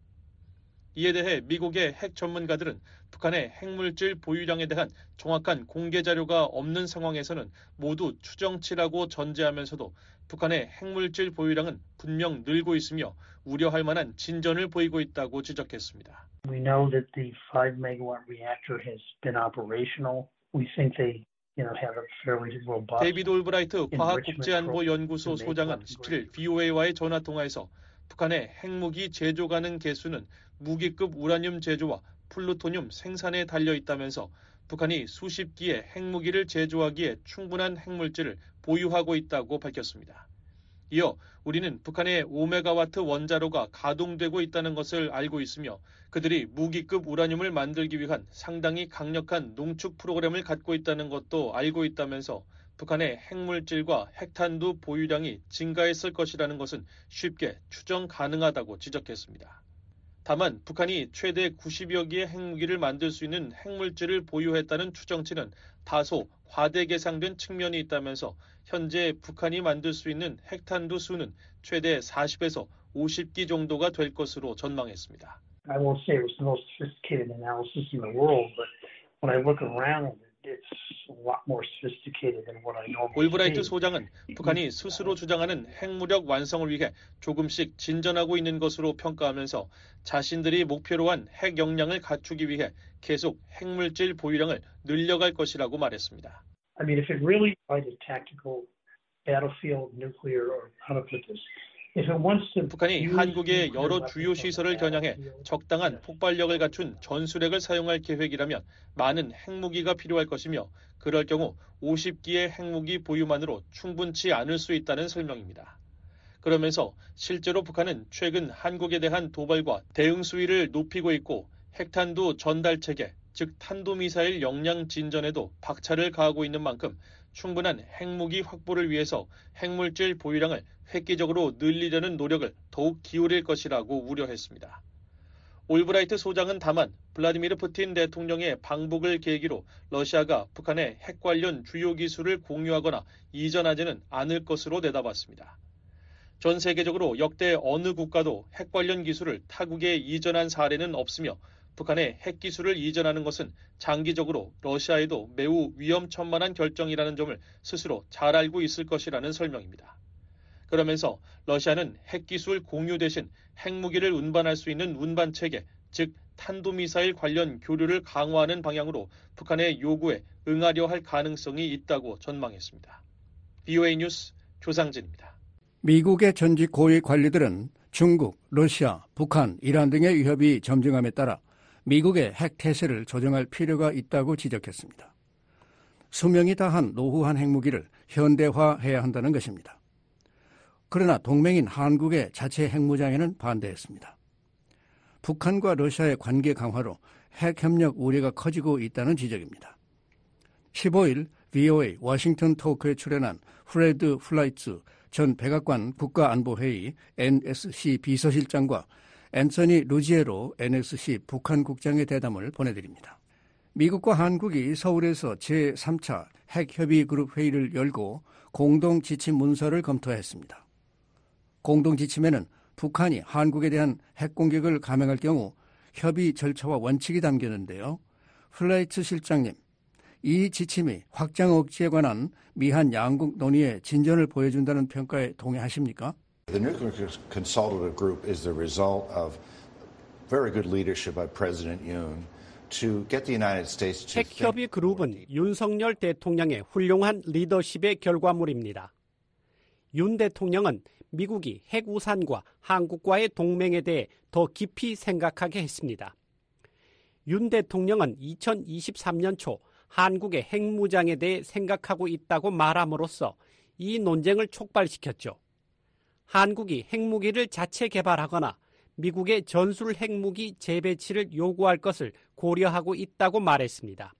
이에 대해 미국의 핵 전문가들은 북한의 핵물질 보유량에 대한 정확한 공개 자료가 없는 상황에서는 모두 추정치라고 전제하면서도 북한의 핵물질 보유량은 분명 늘고 있으며 우려할 만한 진전을 보이고 있다고 지적했습니다. We know that the 5-megawatt reactor has been operational. We think they have a fairly robust. 데이비드 올브라이트 과학국제안보연구소 소장은 17일 VOA와의 전화통화에서 북한의 핵무기 제조 가능 개수는 무기급 우라늄 제조와 플루토늄 생산에 달려 있다면서 북한이 수십 기의 핵무기를 제조하기에 충분한 핵물질을 보유하고 있다고 밝혔습니다. 이어 우리는 북한의 5메가와트 원자로가 가동되고 있다는 것을 알고 있으며 그들이 무기급 우라늄을 만들기 위한 상당히 강력한 농축 프로그램을 갖고 있다는 것도 알고 있다면서 북한의 핵물질과 핵탄두 보유량이 증가했을 것이라는 것은 쉽게 추정 가능하다고 지적했습니다. 다만 북한이 최대 90여 개의 핵무기를 만들 수 있는 핵물질을 보유했다는 추정치는 다소 과대 계산된 측면이 있다면서 현재 북한이 만들 수 있는 핵탄두 수는 최대 40에서 50기 정도가 될 것으로 전망했습니다. I won't say it was the most sophisticated analysis in the world, but when I look around, it's a lot more sophisticated than what I normally see. 올브라이트 소장은 북한이 스스로 주장하는 핵무력 완성을 위해 조금씩 진전하고 있는 것으로 평가하면서 자신들이 목표로 한 핵 역량을 갖추기 위해 계속 핵물질 보유량을 늘려갈 것이라고 말했습니다. I mean, if it really tried a tactical battlefield nuclear or how to put this. 북한이 한국의 여러 주요 시설을 겨냥해 적당한 폭발력을 갖춘 전술핵을 사용할 계획이라면 많은 핵무기가 필요할 것이며 그럴 경우 50기의 핵무기 보유만으로 충분치 않을 수 있다는 설명입니다. 그러면서 실제로 북한은 최근 한국에 대한 도발과 대응 수위를 높이고 있고 핵탄두 전달 체계, 즉 탄도미사일 역량 진전에도 박차를 가하고 있는 만큼 충분한 핵무기 확보를 위해서 핵물질 보유량을 획기적으로 늘리려는 노력을 더욱 기울일 것이라고 우려했습니다. 올브라이트 소장은 다만 블라디미르 푸틴 대통령의 방북을 계기로 러시아가 북한의 핵 관련 주요 기술을 공유하거나 이전하지는 않을 것으로 내다봤습니다. 전 세계적으로 역대 어느 국가도 핵 관련 기술을 타국에 이전한 사례는 없으며 북한의 핵기술을 이전하는 것은 장기적으로 러시아에도 매우 위험천만한 결정이라는 점을 스스로 잘 알고 있을 것이라는 설명입니다. 그러면서 러시아는 핵기술 공유 대신 핵무기를 운반할 수 있는 운반체계, 즉 탄도미사일 관련 교류를 강화하는 방향으로 북한의 요구에 응하려 할 가능성이 있다고 전망했습니다. VOA 뉴스 조상진입니다. 미국의 전직 고위 관리들은 중국, 러시아, 북한, 이란 등의 위협이 점증함에 따라 미국의 핵 태세를 조정할 필요가 있다고 지적했습니다. 수명이 다한 노후한 핵무기를 현대화해야 한다는 것입니다. 그러나 동맹인 한국의 자체 핵무장에는 반대했습니다. 북한과 러시아의 관계 강화로 핵협력 우려가 커지고 있다는 지적입니다. 15일 VOA 워싱턴 토크에 출연한 프레드 플라이츠 전 백악관 국가안보회의 NSC 비서실장과 앤서니 루지에로 NSC 북한국장의 대담을 보내드립니다. 미국과 한국이 서울에서 제3차 핵협의그룹 회의를 열고 공동지침 문서를 검토했습니다. 공동지침에는 북한이 한국에 대한 핵공격을 감행할 경우 협의 절차와 원칙이 담겼는데요. 플라이츠 실장님, 이 지침이 확장 억지에 관한 미한 양국 논의의 진전을 보여준다는 평가에 동의하십니까? The Nuclear Consultative Group is the result of very good leadership by President Yoon to get the United States to 핵협의 그룹은 윤석열 대통령의 훌륭한 리더십의 결과물입니다. 윤 대통령은 미국이 핵우산과 한국과의 동맹에 대해 더 깊이 생각하게 했습니다. 윤 대통령은 2023년 초 한국의 핵무장에 대해 생각하고 있다고 말함으로써 이 논쟁을 촉발시켰죠. 한국이 핵무기를 자체 개발하거나 미국의 전술 핵무기 재배치를 요구할 것을 고려하고 있다고 말했습니다.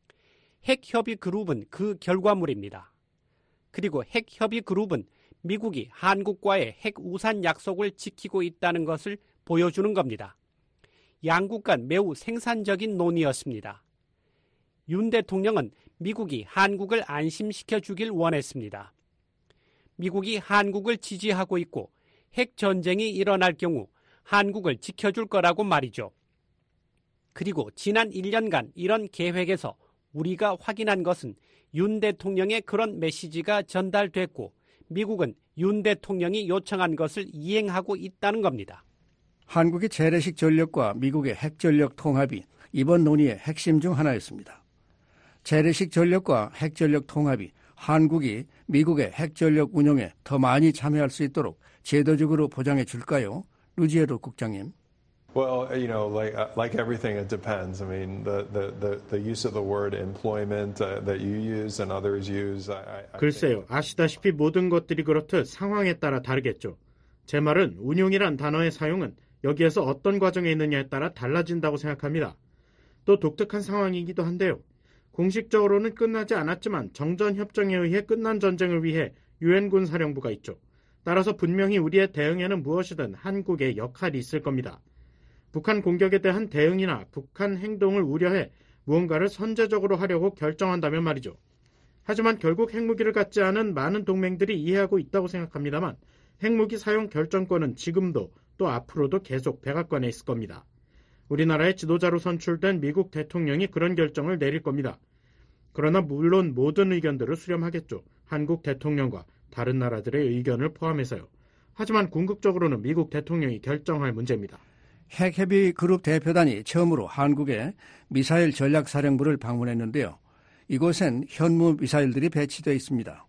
핵협의그룹은 그 결과물입니다. 그리고 핵협의그룹은 미국이 한국과의 핵우산 약속을 지키고 있다는 것을 보여주는 겁니다. 양국 간 매우 생산적인 논의였습니다. 윤 대통령은 미국이 한국을 안심시켜 주길 원했습니다. 미국이 한국을 지지하고 있고 핵전쟁이 일어날 경우 한국을 지켜줄 거라고 말이죠. 그리고 지난 1년간 이런 계획에서 우리가 확인한 것은 윤 대통령의 그런 메시지가 전달됐고 미국은 윤 대통령이 요청한 것을 이행하고 있다는 겁니다. 한국의 재래식 전력과 미국의 핵전력 통합이 이번 논의의 핵심 중 하나였습니다. 재래식 전력과 핵전력 통합이 한국이 미국의 핵전력 운용에 더 많이 참여할 수 있도록 제도적으로 보장해 줄까요? 루지에로 국장님. Well, like everything, it depends. I mean, the use of the word employment that you use and others use. 글쎄요, 아시다시피 모든 것들이 그렇듯 상황에 따라 다르겠죠. 제 말은 운용이란 단어의 사용은 여기에서 어떤 과정에 있느냐에 따라 달라진다고 생각합니다. 또 독특한 상황이기도 한데요. 공식적으로는 끝나지 않았지만 정전협정에 의해 끝난 전쟁을 위해 유엔군 사령부가 있죠. 따라서 분명히 우리의 대응에는 무엇이든 한국의 역할이 있을 겁니다. 북한 공격에 대한 대응이나 북한 행동을 우려해 무언가를 선제적으로 하려고 결정한다면 말이죠. 하지만 결국 핵무기를 갖지 않은 많은 동맹들이 이해하고 있다고 생각합니다만 핵무기 사용 결정권은 지금도 또 앞으로도 계속 백악관에 있을 겁니다. 우리나라의 지도자로 선출된 미국 대통령이 그런 결정을 내릴 겁니다. 그러나 물론 모든 의견들을 수렴하겠죠. 한국 대통령과 다른 나라들의 의견을 포함해서요. 하지만 궁극적으로는 미국 대통령이 결정할 문제입니다. 핵협의 그룹 대표단이 처음으로 한국의 미사일 전략사령부를 방문했는데요. 이곳엔 현무 미사일들이 배치되어 있습니다.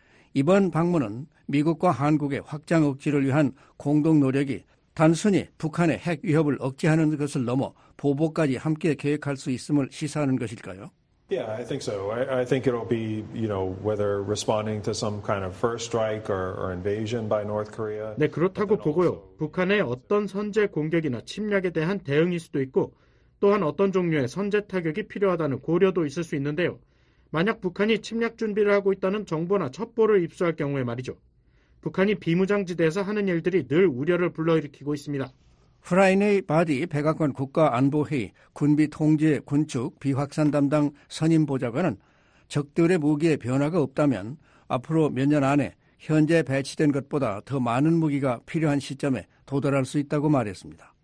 이번 방문은 미국과 한국의 확장 억지를 위한 공동 노력이 단순히 북한의 핵 위협을 억제하는 것을 넘어 보복까지 함께 계획할 수 있음을 시사하는 것일까요? Yeah, I think so. I think it'll be, whether responding to some kind of first strike or invasion by North Korea. 네, 그렇다고 보고요. 북한의 어떤 선제 공격이나 침략에 대한 대응일 수도 있고 또한 어떤 종류의 선제 타격이 필요하다는 고려도 있을 수 있는데요. 만약 북한이 침략 준비를 하고 있다는 정보나 첩보를 입수할 경우에 말이죠. 북한이 비무장지대에서 하는 일들이 늘 우려를 불러일으키고 있습니다. 프라이네이 바디 백악관 국가안보회의 군비통제 군축 비확산 담당 선임보좌관은 적들의 무기에 변화가 없다면 앞으로 몇 년 안에 현재 배치된 것보다 더 많은 무기가 필요한 시점에 도달할 수 있다고 말했습니다.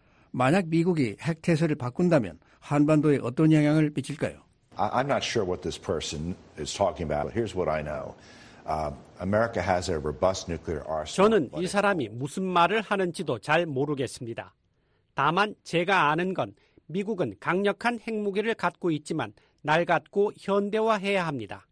만약 미국이 핵태세를 바꾼다면 한반도에 어떤 영향을 미칠까요? I'm not sure what this person is talking about. Here's what I know. America has a robust nuclear arsenal. 저는 이 사람이 무슨 말을 하는지도 잘 모르겠습니다. 다만 제가 아는 건 미국은 강력한 핵무기를 갖고 있지만 낡았고 현대화해야 합니다.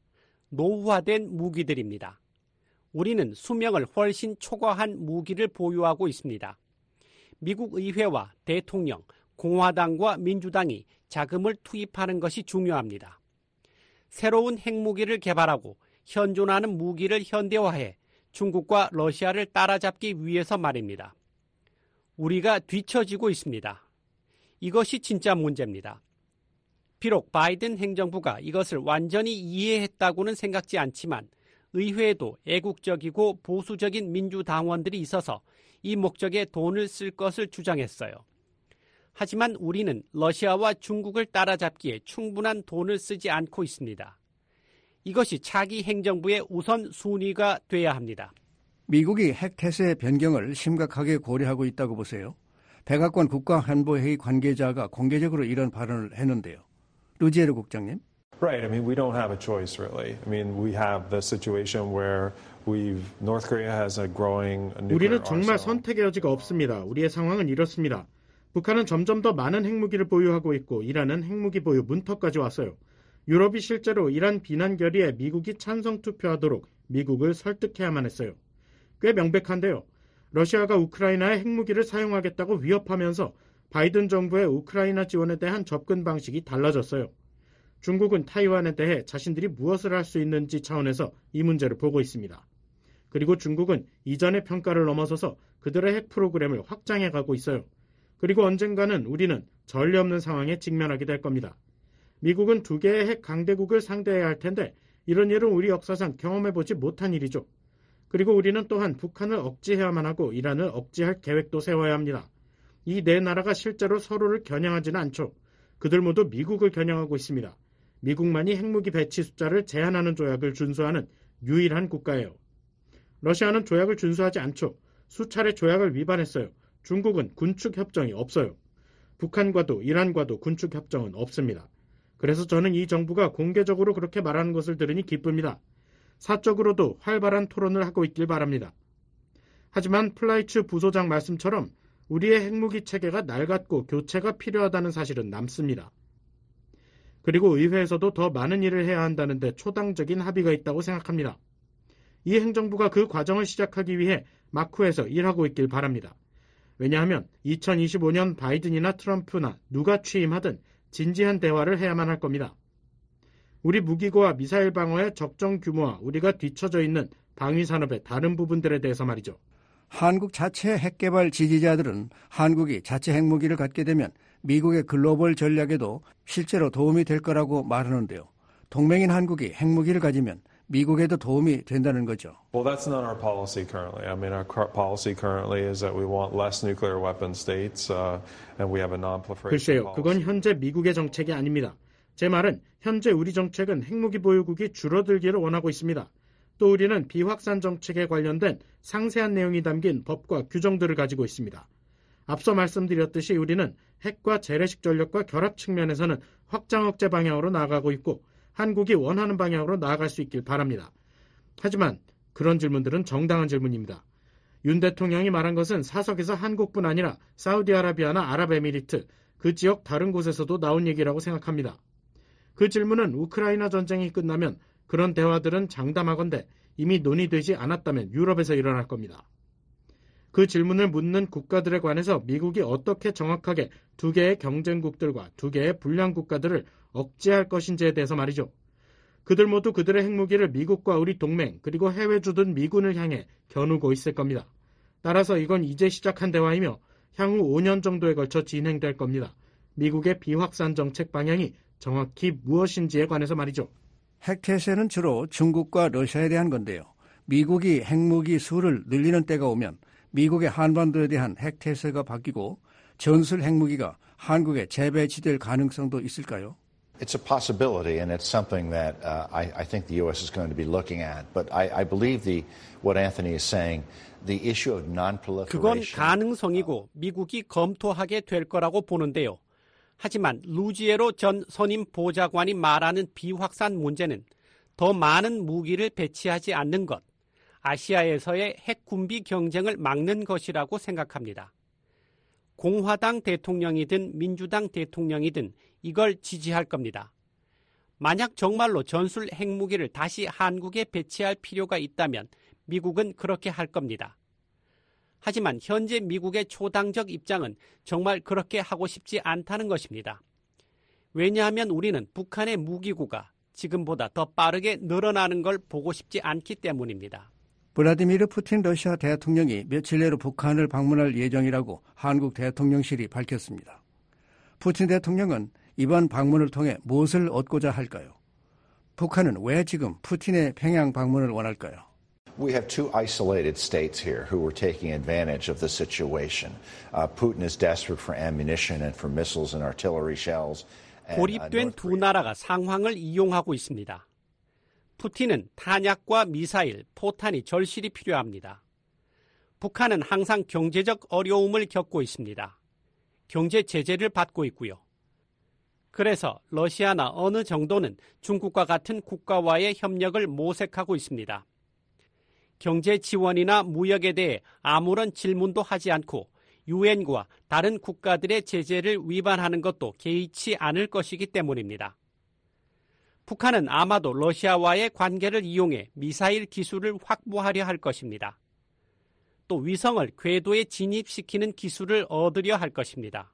노후화된 무기들입니다. 우리는 수명을 훨씬 초과한 무기를 보유하고 있습니다. 미국 의회와 대통령, 공화당과 민주당이 자금을 투입하는 것이 중요합니다. 새로운 핵무기를 개발하고 현존하는 무기를 현대화해 중국과 러시아를 따라잡기 위해서 말입니다. 우리가 뒤처지고 있습니다. 이것이 진짜 문제입니다. 비록 바이든 행정부가 이것을 완전히 이해했다고는 생각지 않지만 의회에도 애국적이고 보수적인 민주당원들이 있어서 이 목적에 돈을 쓸 것을 주장했어요. 하지만 우리는 러시아와 중국을 따라잡기에 충분한 돈을 쓰지 않고 있습니다. 이것이 차기 행정부의 우선 순위가 돼야 합니다. 미국이 핵태세 변경을 심각하게 고려하고 있다고 보세요. 백악관 국가안보회의 관계자가 공개적으로 이런 발언을 했는데요. 루지에르 국장님. Right. I mean, we don't have a choice, really. I mean, we have the situation where North Korea has a growing nuclear 우리는 정말 arsenal. 선택의 여지가 없습니다. 우리의 상황은 이렇습니다. 북한은 점점 더 많은 핵무기를 보유하고 있고 이란은 핵무기 보유 문턱까지 왔어요. 유럽이 실제로 이란 비난 결의에 미국이 찬성 투표하도록 미국을 설득해야만 했어요. 꽤 명백한데요. 러시아가 우크라이나에 핵무기를 사용하겠다고 위협하면서 바이든 정부의 우크라이나 지원에 대한 접근 방식이 달라졌어요. 중국은 타이완에 대해 자신들이 무엇을 할 수 있는지 차원에서 이 문제를 보고 있습니다. 그리고 중국은 이전의 평가를 넘어서서 그들의 핵 프로그램을 확장해 가고 있어요. 그리고 언젠가는 우리는 전례 없는 상황에 직면하게 될 겁니다. 미국은 2개의 핵 강대국을 상대해야 할 텐데 이런 일은 우리 역사상 경험해보지 못한 일이죠. 그리고 우리는 또한 북한을 억지해야만 하고 이란을 억지할 계획도 세워야 합니다. 이 네 나라가 실제로 서로를 겨냥하지는 않죠. 그들 모두 미국을 겨냥하고 있습니다. 미국만이 핵무기 배치 숫자를 제한하는 조약을 준수하는 유일한 국가예요. 러시아는 조약을 준수하지 않죠. 수차례 조약을 위반했어요. 중국은 군축 협정이 없어요. 북한과도 이란과도 군축 협정은 없습니다. 그래서 저는 이 정부가 공개적으로 그렇게 말하는 것을 들으니 기쁩니다. 사적으로도 활발한 토론을 하고 있길 바랍니다. 하지만 플라이츠 부소장 말씀처럼 우리의 핵무기 체계가 낡았고 교체가 필요하다는 사실은 남습니다. 그리고 의회에서도 더 많은 일을 해야 한다는데 초당적인 합의가 있다고 생각합니다. 이 행정부가 그 과정을 시작하기 위해 마쿠에서 일하고 있길 바랍니다. 왜냐하면 2025년 바이든이나 트럼프나 누가 취임하든 진지한 대화를 해야만 할 겁니다. 우리 무기고와 미사일 방어의 적정 규모와 우리가 뒤처져 있는 방위 산업의 다른 부분들에 대해서 말이죠. 한국 자체 핵개발 지지자들은 한국이 자체 핵무기를 갖게 되면 미국의 글로벌 전략에도 실제로 도움이 될 거라고 말하는데요. 동맹인 한국이 핵무기를 가지면 미국에도 도움이 된다는 거죠. Well, that's not our policy currently. I mean, our policy currently is that we want less nuclear weapon states, and we have a non-proliferation 글쎄요, policy. 그건 현재 미국의 정책이 아닙니다. 제 말은 현재 우리 정책은 핵무기 보유국이 줄어들기를 원하고 있습니다. 또 우리는 비확산 정책에 관련된 상세한 내용이 담긴 법과 규정들을 가지고 있습니다. 앞서 말씀드렸듯이 우리는 핵과 재래식 전력과 결합 측면에서는 확장 억제 방향으로 나아가고 있고 한국이 원하는 방향으로 나아갈 수 있길 바랍니다. 하지만 그런 질문들은 정당한 질문입니다. 윤 대통령이 말한 것은 사석에서 한국뿐 아니라 사우디아라비아나 아랍에미리트, 그 지역 다른 곳에서도 나온 얘기라고 생각합니다. 그 질문은 우크라이나 전쟁이 끝나면 그런 대화들은 장담하건대 이미 논의되지 않았다면 유럽에서 일어날 겁니다. 그 질문을 묻는 국가들에 관해서 미국이 어떻게 정확하게 2개의 경쟁국들과 2개의 불량 국가들을 억제할 것인지에 대해서 말이죠. 그들 모두 그들의 핵무기를 미국과 우리 동맹 그리고 해외 주둔 미군을 향해 겨누고 있을 겁니다. 따라서 이건 이제 시작한 대화이며 향후 5년 정도에 걸쳐 진행될 겁니다. 미국의 비확산 정책 방향이 정확히 무엇인지에 관해서 말이죠. 핵태세는 주로 중국과 러시아에 대한 건데요. 미국이 핵무기 수를 늘리는 때가 오면 미국의 한반도에 대한 핵태세가 바뀌고 전술 핵무기가 한국에 재배치될 가능성도 있을까요? It's a possibility, and it's something that I think the U.S. is going to be looking at. But I believe what Anthony is saying, the issue of 그건 non-proliferation. 가능성이고 미국이 검토하게 될 거라고 보는데요. 하지만 루지에로 전 선임 보좌관이 말하는 비확산 문제는 더 많은 무기를 배치하지 않는 것, 아시아에서의 핵 군비 경쟁을 막는 것이라고 생각합니다. 공화당 대통령이든 민주당 대통령이든 이걸 지지할 겁니다. 만약 정말로 전술 핵무기를 다시 한국에 배치할 필요가 있다면 미국은 그렇게 할 겁니다. 하지만 현재 미국의 초당적 입장은 정말 그렇게 하고 싶지 않다는 것입니다. 왜냐하면 우리는 북한의 무기고가 지금보다 더 빠르게 늘어나는 걸 보고 싶지 않기 때문입니다. 블라디미르 푸틴 러시아 대통령이 며칠 내로 북한을 방문할 예정이라고 한국 대통령실이 밝혔습니다. 푸틴 대통령은 이번 방문을 통해 무엇을 얻고자 할까요? 북한은 왜 지금 푸틴의 평양 방문을 원할까요? We have two isolated states here who are taking advantage of the situation. Putin is desperate for ammunition and for missiles and artillery shells. 고립된 두 나라가 상황을 이용하고 있습니다. 푸틴은 탄약과 미사일, 포탄이 절실히 필요합니다. 북한은 항상 경제적 어려움을 겪고 있습니다. 경제 제재를 받고 있고요. 그래서 러시아나 어느 정도는 중국과 같은 국가와의 협력을 모색하고 있습니다. 경제 지원이나 무역에 대해 아무런 질문도 하지 않고 유엔과 다른 국가들의 제재를 위반하는 것도 개의치 않을 것이기 때문입니다. 북한은 아마도 러시아와의 관계를 이용해 미사일 기술을 확보하려 할 것입니다. 또 위성을 궤도에 진입시키는 기술을 얻으려 할 것입니다.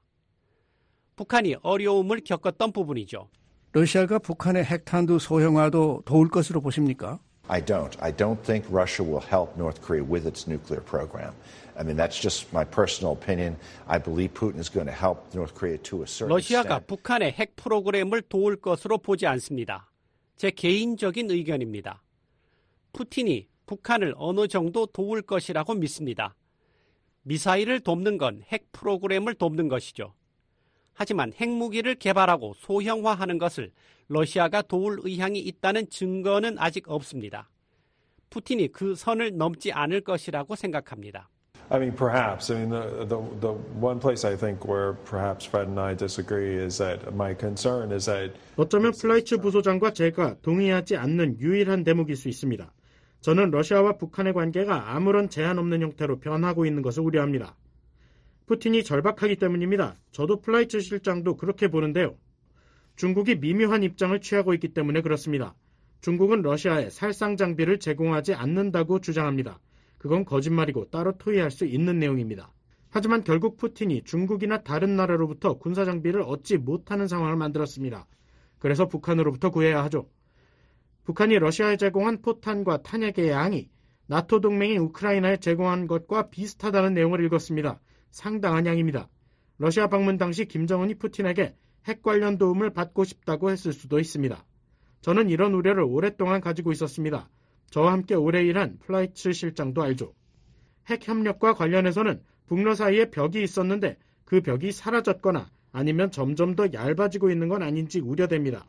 북한이 어려움을 겪었던 부분이죠. 러시아가 북한의 핵탄두 소형화도 도울 것으로 보십니까? I don't think Russia will help North Korea with its nuclear program. I mean, that's just my personal opinion. I believe Putin is going to help North Korea to a certain 러시아가 extent. 북한의 핵 프로그램을 도울 것으로 보지 않습니다. 제 개인적인 의견입니다. 푸틴이 북한을 어느 정도 도울 것이라고 믿습니다. 미사일을 돕는 건 핵 프로그램을 돕는 것이죠. 하지만 핵무기를 개발하고 소형화하는 것을 러시아가 도울 의향이 있다는 증거는 아직 없습니다. 푸틴이 그 선을 넘지 않을 것이라고 생각합니다. I mean, perhaps. I mean, the one place I think where perhaps Fred and I disagree is that my concern is that 어쩌면 플라이츠 부소장과 제가 동의하지 않는 유일한 대목일 수 있습니다. 저는 러시아와 북한의 관계가 아무런 제한 없는 형태로 변하고 있는 것을 우려합니다. 푸틴이 절박하기 때문입니다. 저도 플라이츠 실장도 그렇게 보는데요. 중국이 미묘한 입장을 취하고 있기 때문에 그렇습니다. 중국은 러시아에 살상 장비를 제공하지 않는다고 주장합니다. 그건 거짓말이고 따로 토의할 수 있는 내용입니다. 하지만 결국 푸틴이 중국이나 다른 나라로부터 군사장비를 얻지 못하는 상황을 만들었습니다. 그래서 북한으로부터 구해야 하죠. 북한이 러시아에 제공한 포탄과 탄약의 양이 나토 동맹이 우크라이나에 제공한 것과 비슷하다는 내용을 읽었습니다. 상당한 양입니다. 러시아 방문 당시 김정은이 푸틴에게 핵 관련 도움을 받고 싶다고 했을 수도 있습니다. 저는 이런 우려를 오랫동안 가지고 있었습니다. 저와 함께 오래 일한 플라이츠 실장도 알죠. 핵 협력과 관련해서는 북러 사이에 벽이 있었는데 그 벽이 사라졌거나 아니면 점점 더 얇아지고 있는 건 아닌지 우려됩니다.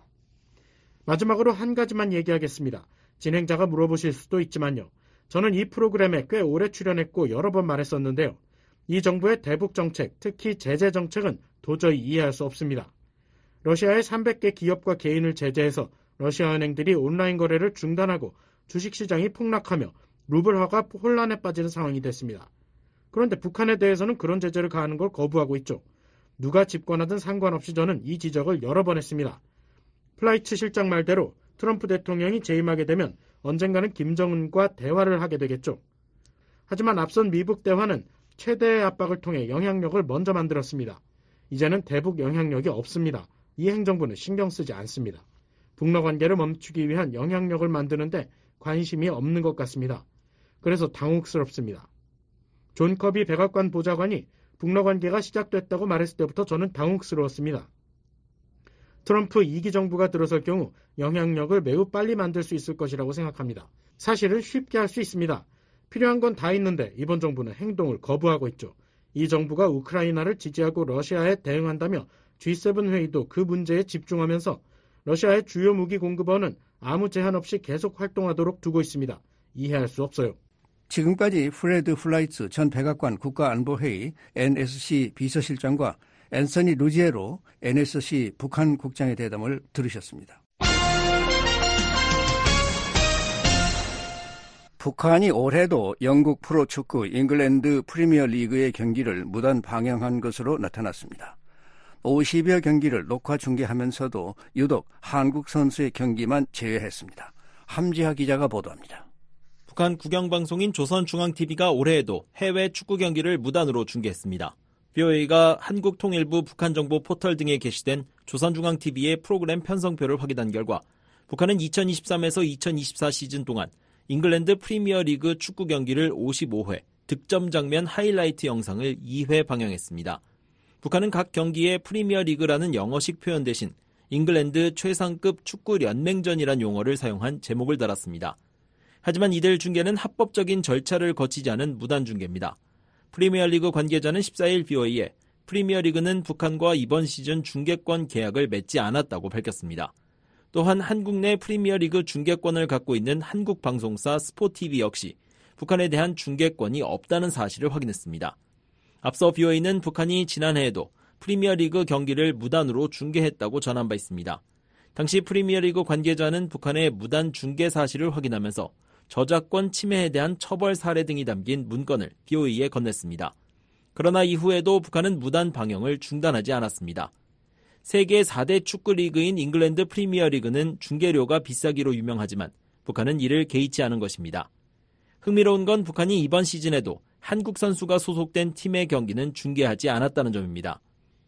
마지막으로 한 가지만 얘기하겠습니다. 진행자가 물어보실 수도 있지만요. 저는 이 프로그램에 꽤 오래 출연했고 여러 번 말했었는데요. 이 정부의 대북 정책, 특히 제재 정책은 도저히 이해할 수 없습니다. 러시아의 300개 기업과 개인을 제재해서 러시아 은행들이 온라인 거래를 중단하고 주식시장이 폭락하며 루블화가 혼란에 빠지는 상황이 됐습니다. 그런데 북한에 대해서는 그런 제재를 가하는 걸 거부하고 있죠. 누가 집권하든 상관없이 저는 이 지적을 여러 번 했습니다. 플라이츠 실장 말대로 트럼프 대통령이 재임하게 되면 언젠가는 김정은과 대화를 하게 되겠죠. 하지만 앞선 미북 대화는 최대의 압박을 통해 영향력을 먼저 만들었습니다. 이제는 대북 영향력이 없습니다. 이 행정부는 신경 쓰지 않습니다. 북러 관계를 멈추기 위한 영향력을 만드는데 관심이 없는 것 같습니다. 그래서 당혹스럽습니다. 존 커비 백악관 보좌관이 북러 관계가 시작됐다고 말했을 때부터 저는 당혹스러웠습니다. 트럼프 2기 정부가 들어설 경우 영향력을 매우 빨리 만들 수 있을 것이라고 생각합니다. 사실은 쉽게 할 수 있습니다. 필요한 건 다 있는데 이번 정부는 행동을 거부하고 있죠. 이 정부가 우크라이나를 지지하고 러시아에 대응한다며 G7 회의도 그 문제에 집중하면서 러시아의 주요 무기 공급원은 아무 제한 없이 계속 활동하도록 두고 있습니다. 이해할 수 없어요. 지금까지 프레드 플라이츠 전 백악관 국가안보회의 NSC 비서실장과 앤서니 루지에로 NSC 북한 국장의 대담을 들으셨습니다. 북한이 올해도 영국 프로축구 잉글랜드 프리미어리그의 경기를 무단 방영한 것으로 나타났습니다. 50여 경기를 녹화 중계하면서도 유독 한국 선수의 경기만 제외했습니다. 함지하 기자가 보도합니다. 북한 국영방송인 조선중앙TV가 올해에도 해외 축구 경기를 무단으로 중계했습니다. VOA가 한국통일부 북한정보 포털 등에 게시된 조선중앙TV의 프로그램 편성표를 확인한 결과 북한은 2023에서 2024 시즌 동안 잉글랜드 프리미어리그 축구 경기를 55회, 득점 장면 하이라이트 영상을 2회 방영했습니다. 북한은 각 경기에 프리미어리그라는 영어식 표현 대신 잉글랜드 최상급 축구 연맹전이란 용어를 사용한 제목을 달았습니다. 하지만 이들 중계는 합법적인 절차를 거치지 않은 무단 중계입니다. 프리미어리그 관계자는 14일 VOA에 프리미어리그는 북한과 이번 시즌 중계권 계약을 맺지 않았다고 밝혔습니다. 또한 한국 내 프리미어리그 중계권을 갖고 있는 한국 방송사 스포티비 역시 북한에 대한 중계권이 없다는 사실을 확인했습니다. 앞서 VOA는 북한이 지난해에도 프리미어리그 경기를 무단으로 중계했다고 전한 바 있습니다. 당시 프리미어리그 관계자는 북한의 무단 중계 사실을 확인하면서 저작권 침해에 대한 처벌 사례 등이 담긴 문건을 VOA에 건넸습니다. 그러나 이후에도 북한은 무단 방영을 중단하지 않았습니다. 세계 4대 축구 리그인 잉글랜드 프리미어 리그는 중계료가 비싸기로 유명하지만 북한은 이를 개의치 않은 것입니다. 흥미로운 건 북한이 이번 시즌에도 한국 선수가 소속된 팀의 경기는 중계하지 않았다는 점입니다.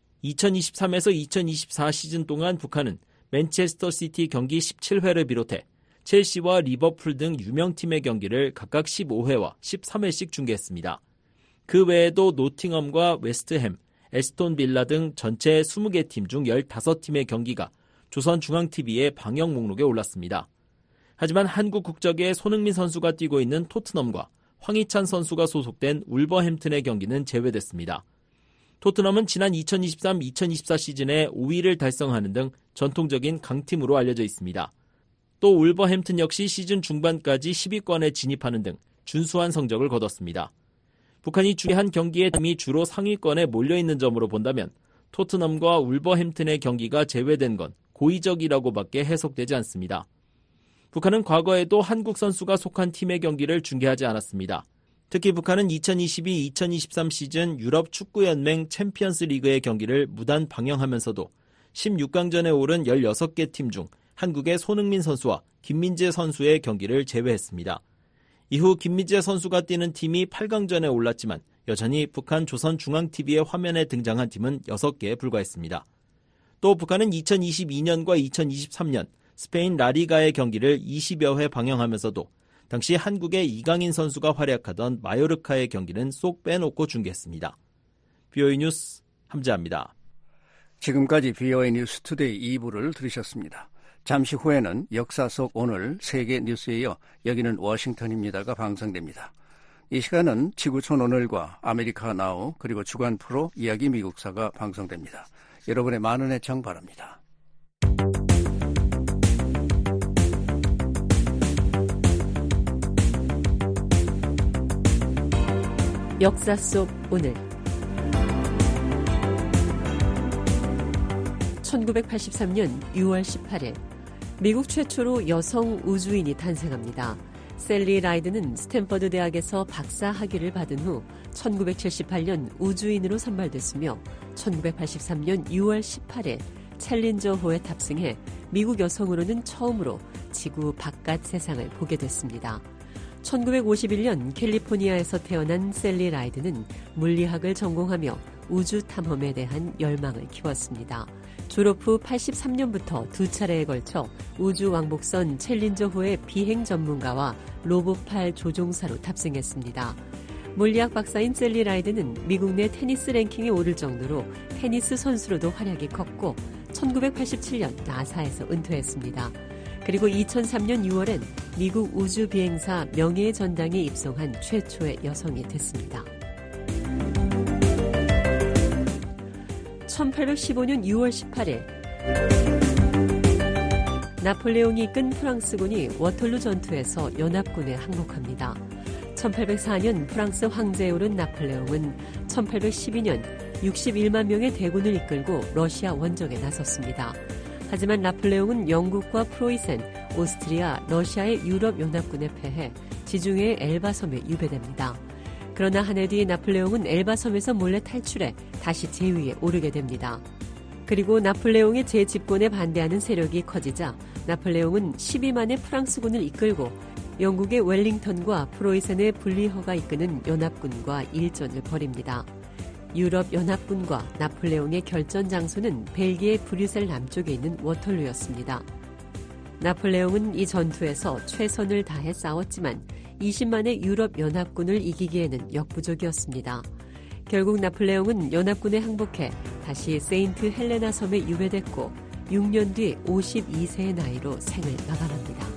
2023에서 2024 시즌 동안 북한은 맨체스터 시티 경기 17회를 비롯해 첼시와 리버풀 등 유명팀의 경기를 각각 15회와 13회씩 중계했습니다. 그 외에도 노팅엄과 웨스트햄, 에스톤 빌라 등 전체 20개 팀 중 15팀의 경기가 조선중앙TV의 방영 목록에 올랐습니다. 하지만 한국 국적의 손흥민 선수가 뛰고 있는 토트넘과 황희찬 선수가 소속된 울버햄튼의 경기는 제외됐습니다. 토트넘은 지난 2023-2024 시즌에 5위를 달성하는 등 전통적인 강팀으로 알려져 있습니다. 또 울버햄튼 역시 시즌 중반까지 10위권에 진입하는 등 준수한 성적을 거뒀습니다. 북한이 중계한 경기의 팀이 주로 상위권에 몰려있는 점으로 본다면 토트넘과 울버햄튼의 경기가 제외된 건 고의적이라고밖에 해석되지 않습니다. 북한은 과거에도 한국 선수가 속한 팀의 경기를 중계하지 않았습니다. 특히 북한은 2022-2023 시즌 유럽 축구연맹 챔피언스 리그의 경기를 무단 방영하면서도 16강전에 오른 16개 팀 중 한국의 손흥민 선수와 김민재 선수의 경기를 제외했습니다. 이후 김민재 선수가 뛰는 팀이 8강전에 올랐지만 여전히 북한 조선중앙TV의 화면에 등장한 팀은 6개에 불과했습니다. 또 북한은 2022년과 2023년 스페인 라리가의 경기를 20여 회 방영하면서도 당시 한국의 이강인 선수가 활약하던 마요르카의 경기는 쏙 빼놓고 중계했습니다. BOE 뉴스 함재합니다. 지금까지 BOE 뉴스 투데이 2부를 들으셨습니다. 잠시 후에는 역사 속 오늘 세계 뉴스에 이어 여기는 워싱턴입니다가 방송됩니다. 이 시간은 지구촌 오늘과 아메리카 나우 그리고 주간 프로 이야기 미국사가 방송됩니다. 여러분의 많은 애청 바랍니다. 역사 속 오늘 1983년 6월 18일 미국 최초로 여성 우주인이 탄생합니다. 셀리 라이드는 스탠퍼드 대학에서 박사 학위를 받은 후 1978년 우주인으로 선발됐으며 1983년 6월 18일 챌린저호에 탑승해 미국 여성으로는 처음으로 지구 바깥 세상을 보게 됐습니다. 1951년 캘리포니아에서 태어난 셀리 라이드는 물리학을 전공하며 우주 탐험에 대한 열망을 키웠습니다. 졸업 후 83년부터 두 차례에 걸쳐 우주 왕복선 챌린저호의 비행 전문가와 로봇팔 조종사로 탑승했습니다. 물리학 박사인 셀리 라이드는 미국 내 테니스 랭킹에 오를 정도로 테니스 선수로도 활약이 컸고 1987년 나사에서 은퇴했습니다. 그리고 2003년 6월엔 미국 우주 비행사 명예의 전당에 입성한 최초의 여성이 됐습니다. 1815년 6월 18일 나폴레옹이 이끈 프랑스군이 워털루 전투에서 연합군에 항복합니다. 1804년 프랑스 황제에 오른 나폴레옹은 1812년 61만 명의 대군을 이끌고 러시아 원정에 나섰습니다. 하지만 나폴레옹은 영국과 프로이센, 오스트리아, 러시아의 유럽연합군에 패해 지중해의 엘바섬에 유배됩니다. 그러나 한 해 뒤 나폴레옹은 엘바섬에서 몰래 탈출해 다시 제위에 오르게 됩니다. 그리고 나폴레옹의 재집권에 반대하는 세력이 커지자 나폴레옹은 12만의 프랑스군을 이끌고 영국의 웰링턴과 프로이센의 분리허가 이끄는 연합군과 일전을 벌입니다. 유럽연합군과 나폴레옹의 결전 장소는 벨기에 브뤼셀 남쪽에 있는 워털루였습니다. 나폴레옹은 이 전투에서 최선을 다해 싸웠지만 20만의 유럽연합군을 이기기에는 역부족이었습니다. 결국 나폴레옹은 연합군에 항복해 다시 세인트 헬레나 섬에 유배됐고 6년 뒤 52세의 나이로 생을 마감합니다.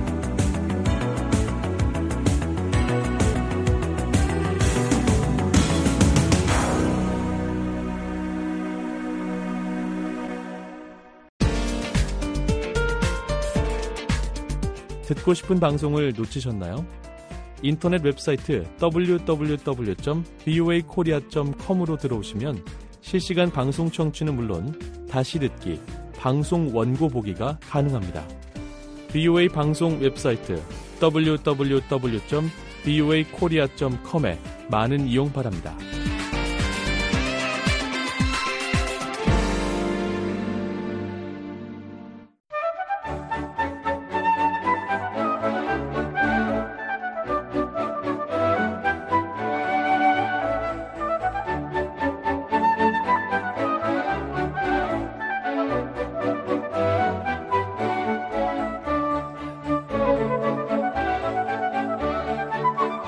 듣고 싶은 방송을 놓치셨나요? 인터넷 웹사이트 www.voakorea.com으로 들어오시면 실시간 방송 청취는 물론 다시 듣기, 방송 원고 보기가 가능합니다. VOA 방송 웹사이트 www.voakorea.com에 많은 이용 바랍니다.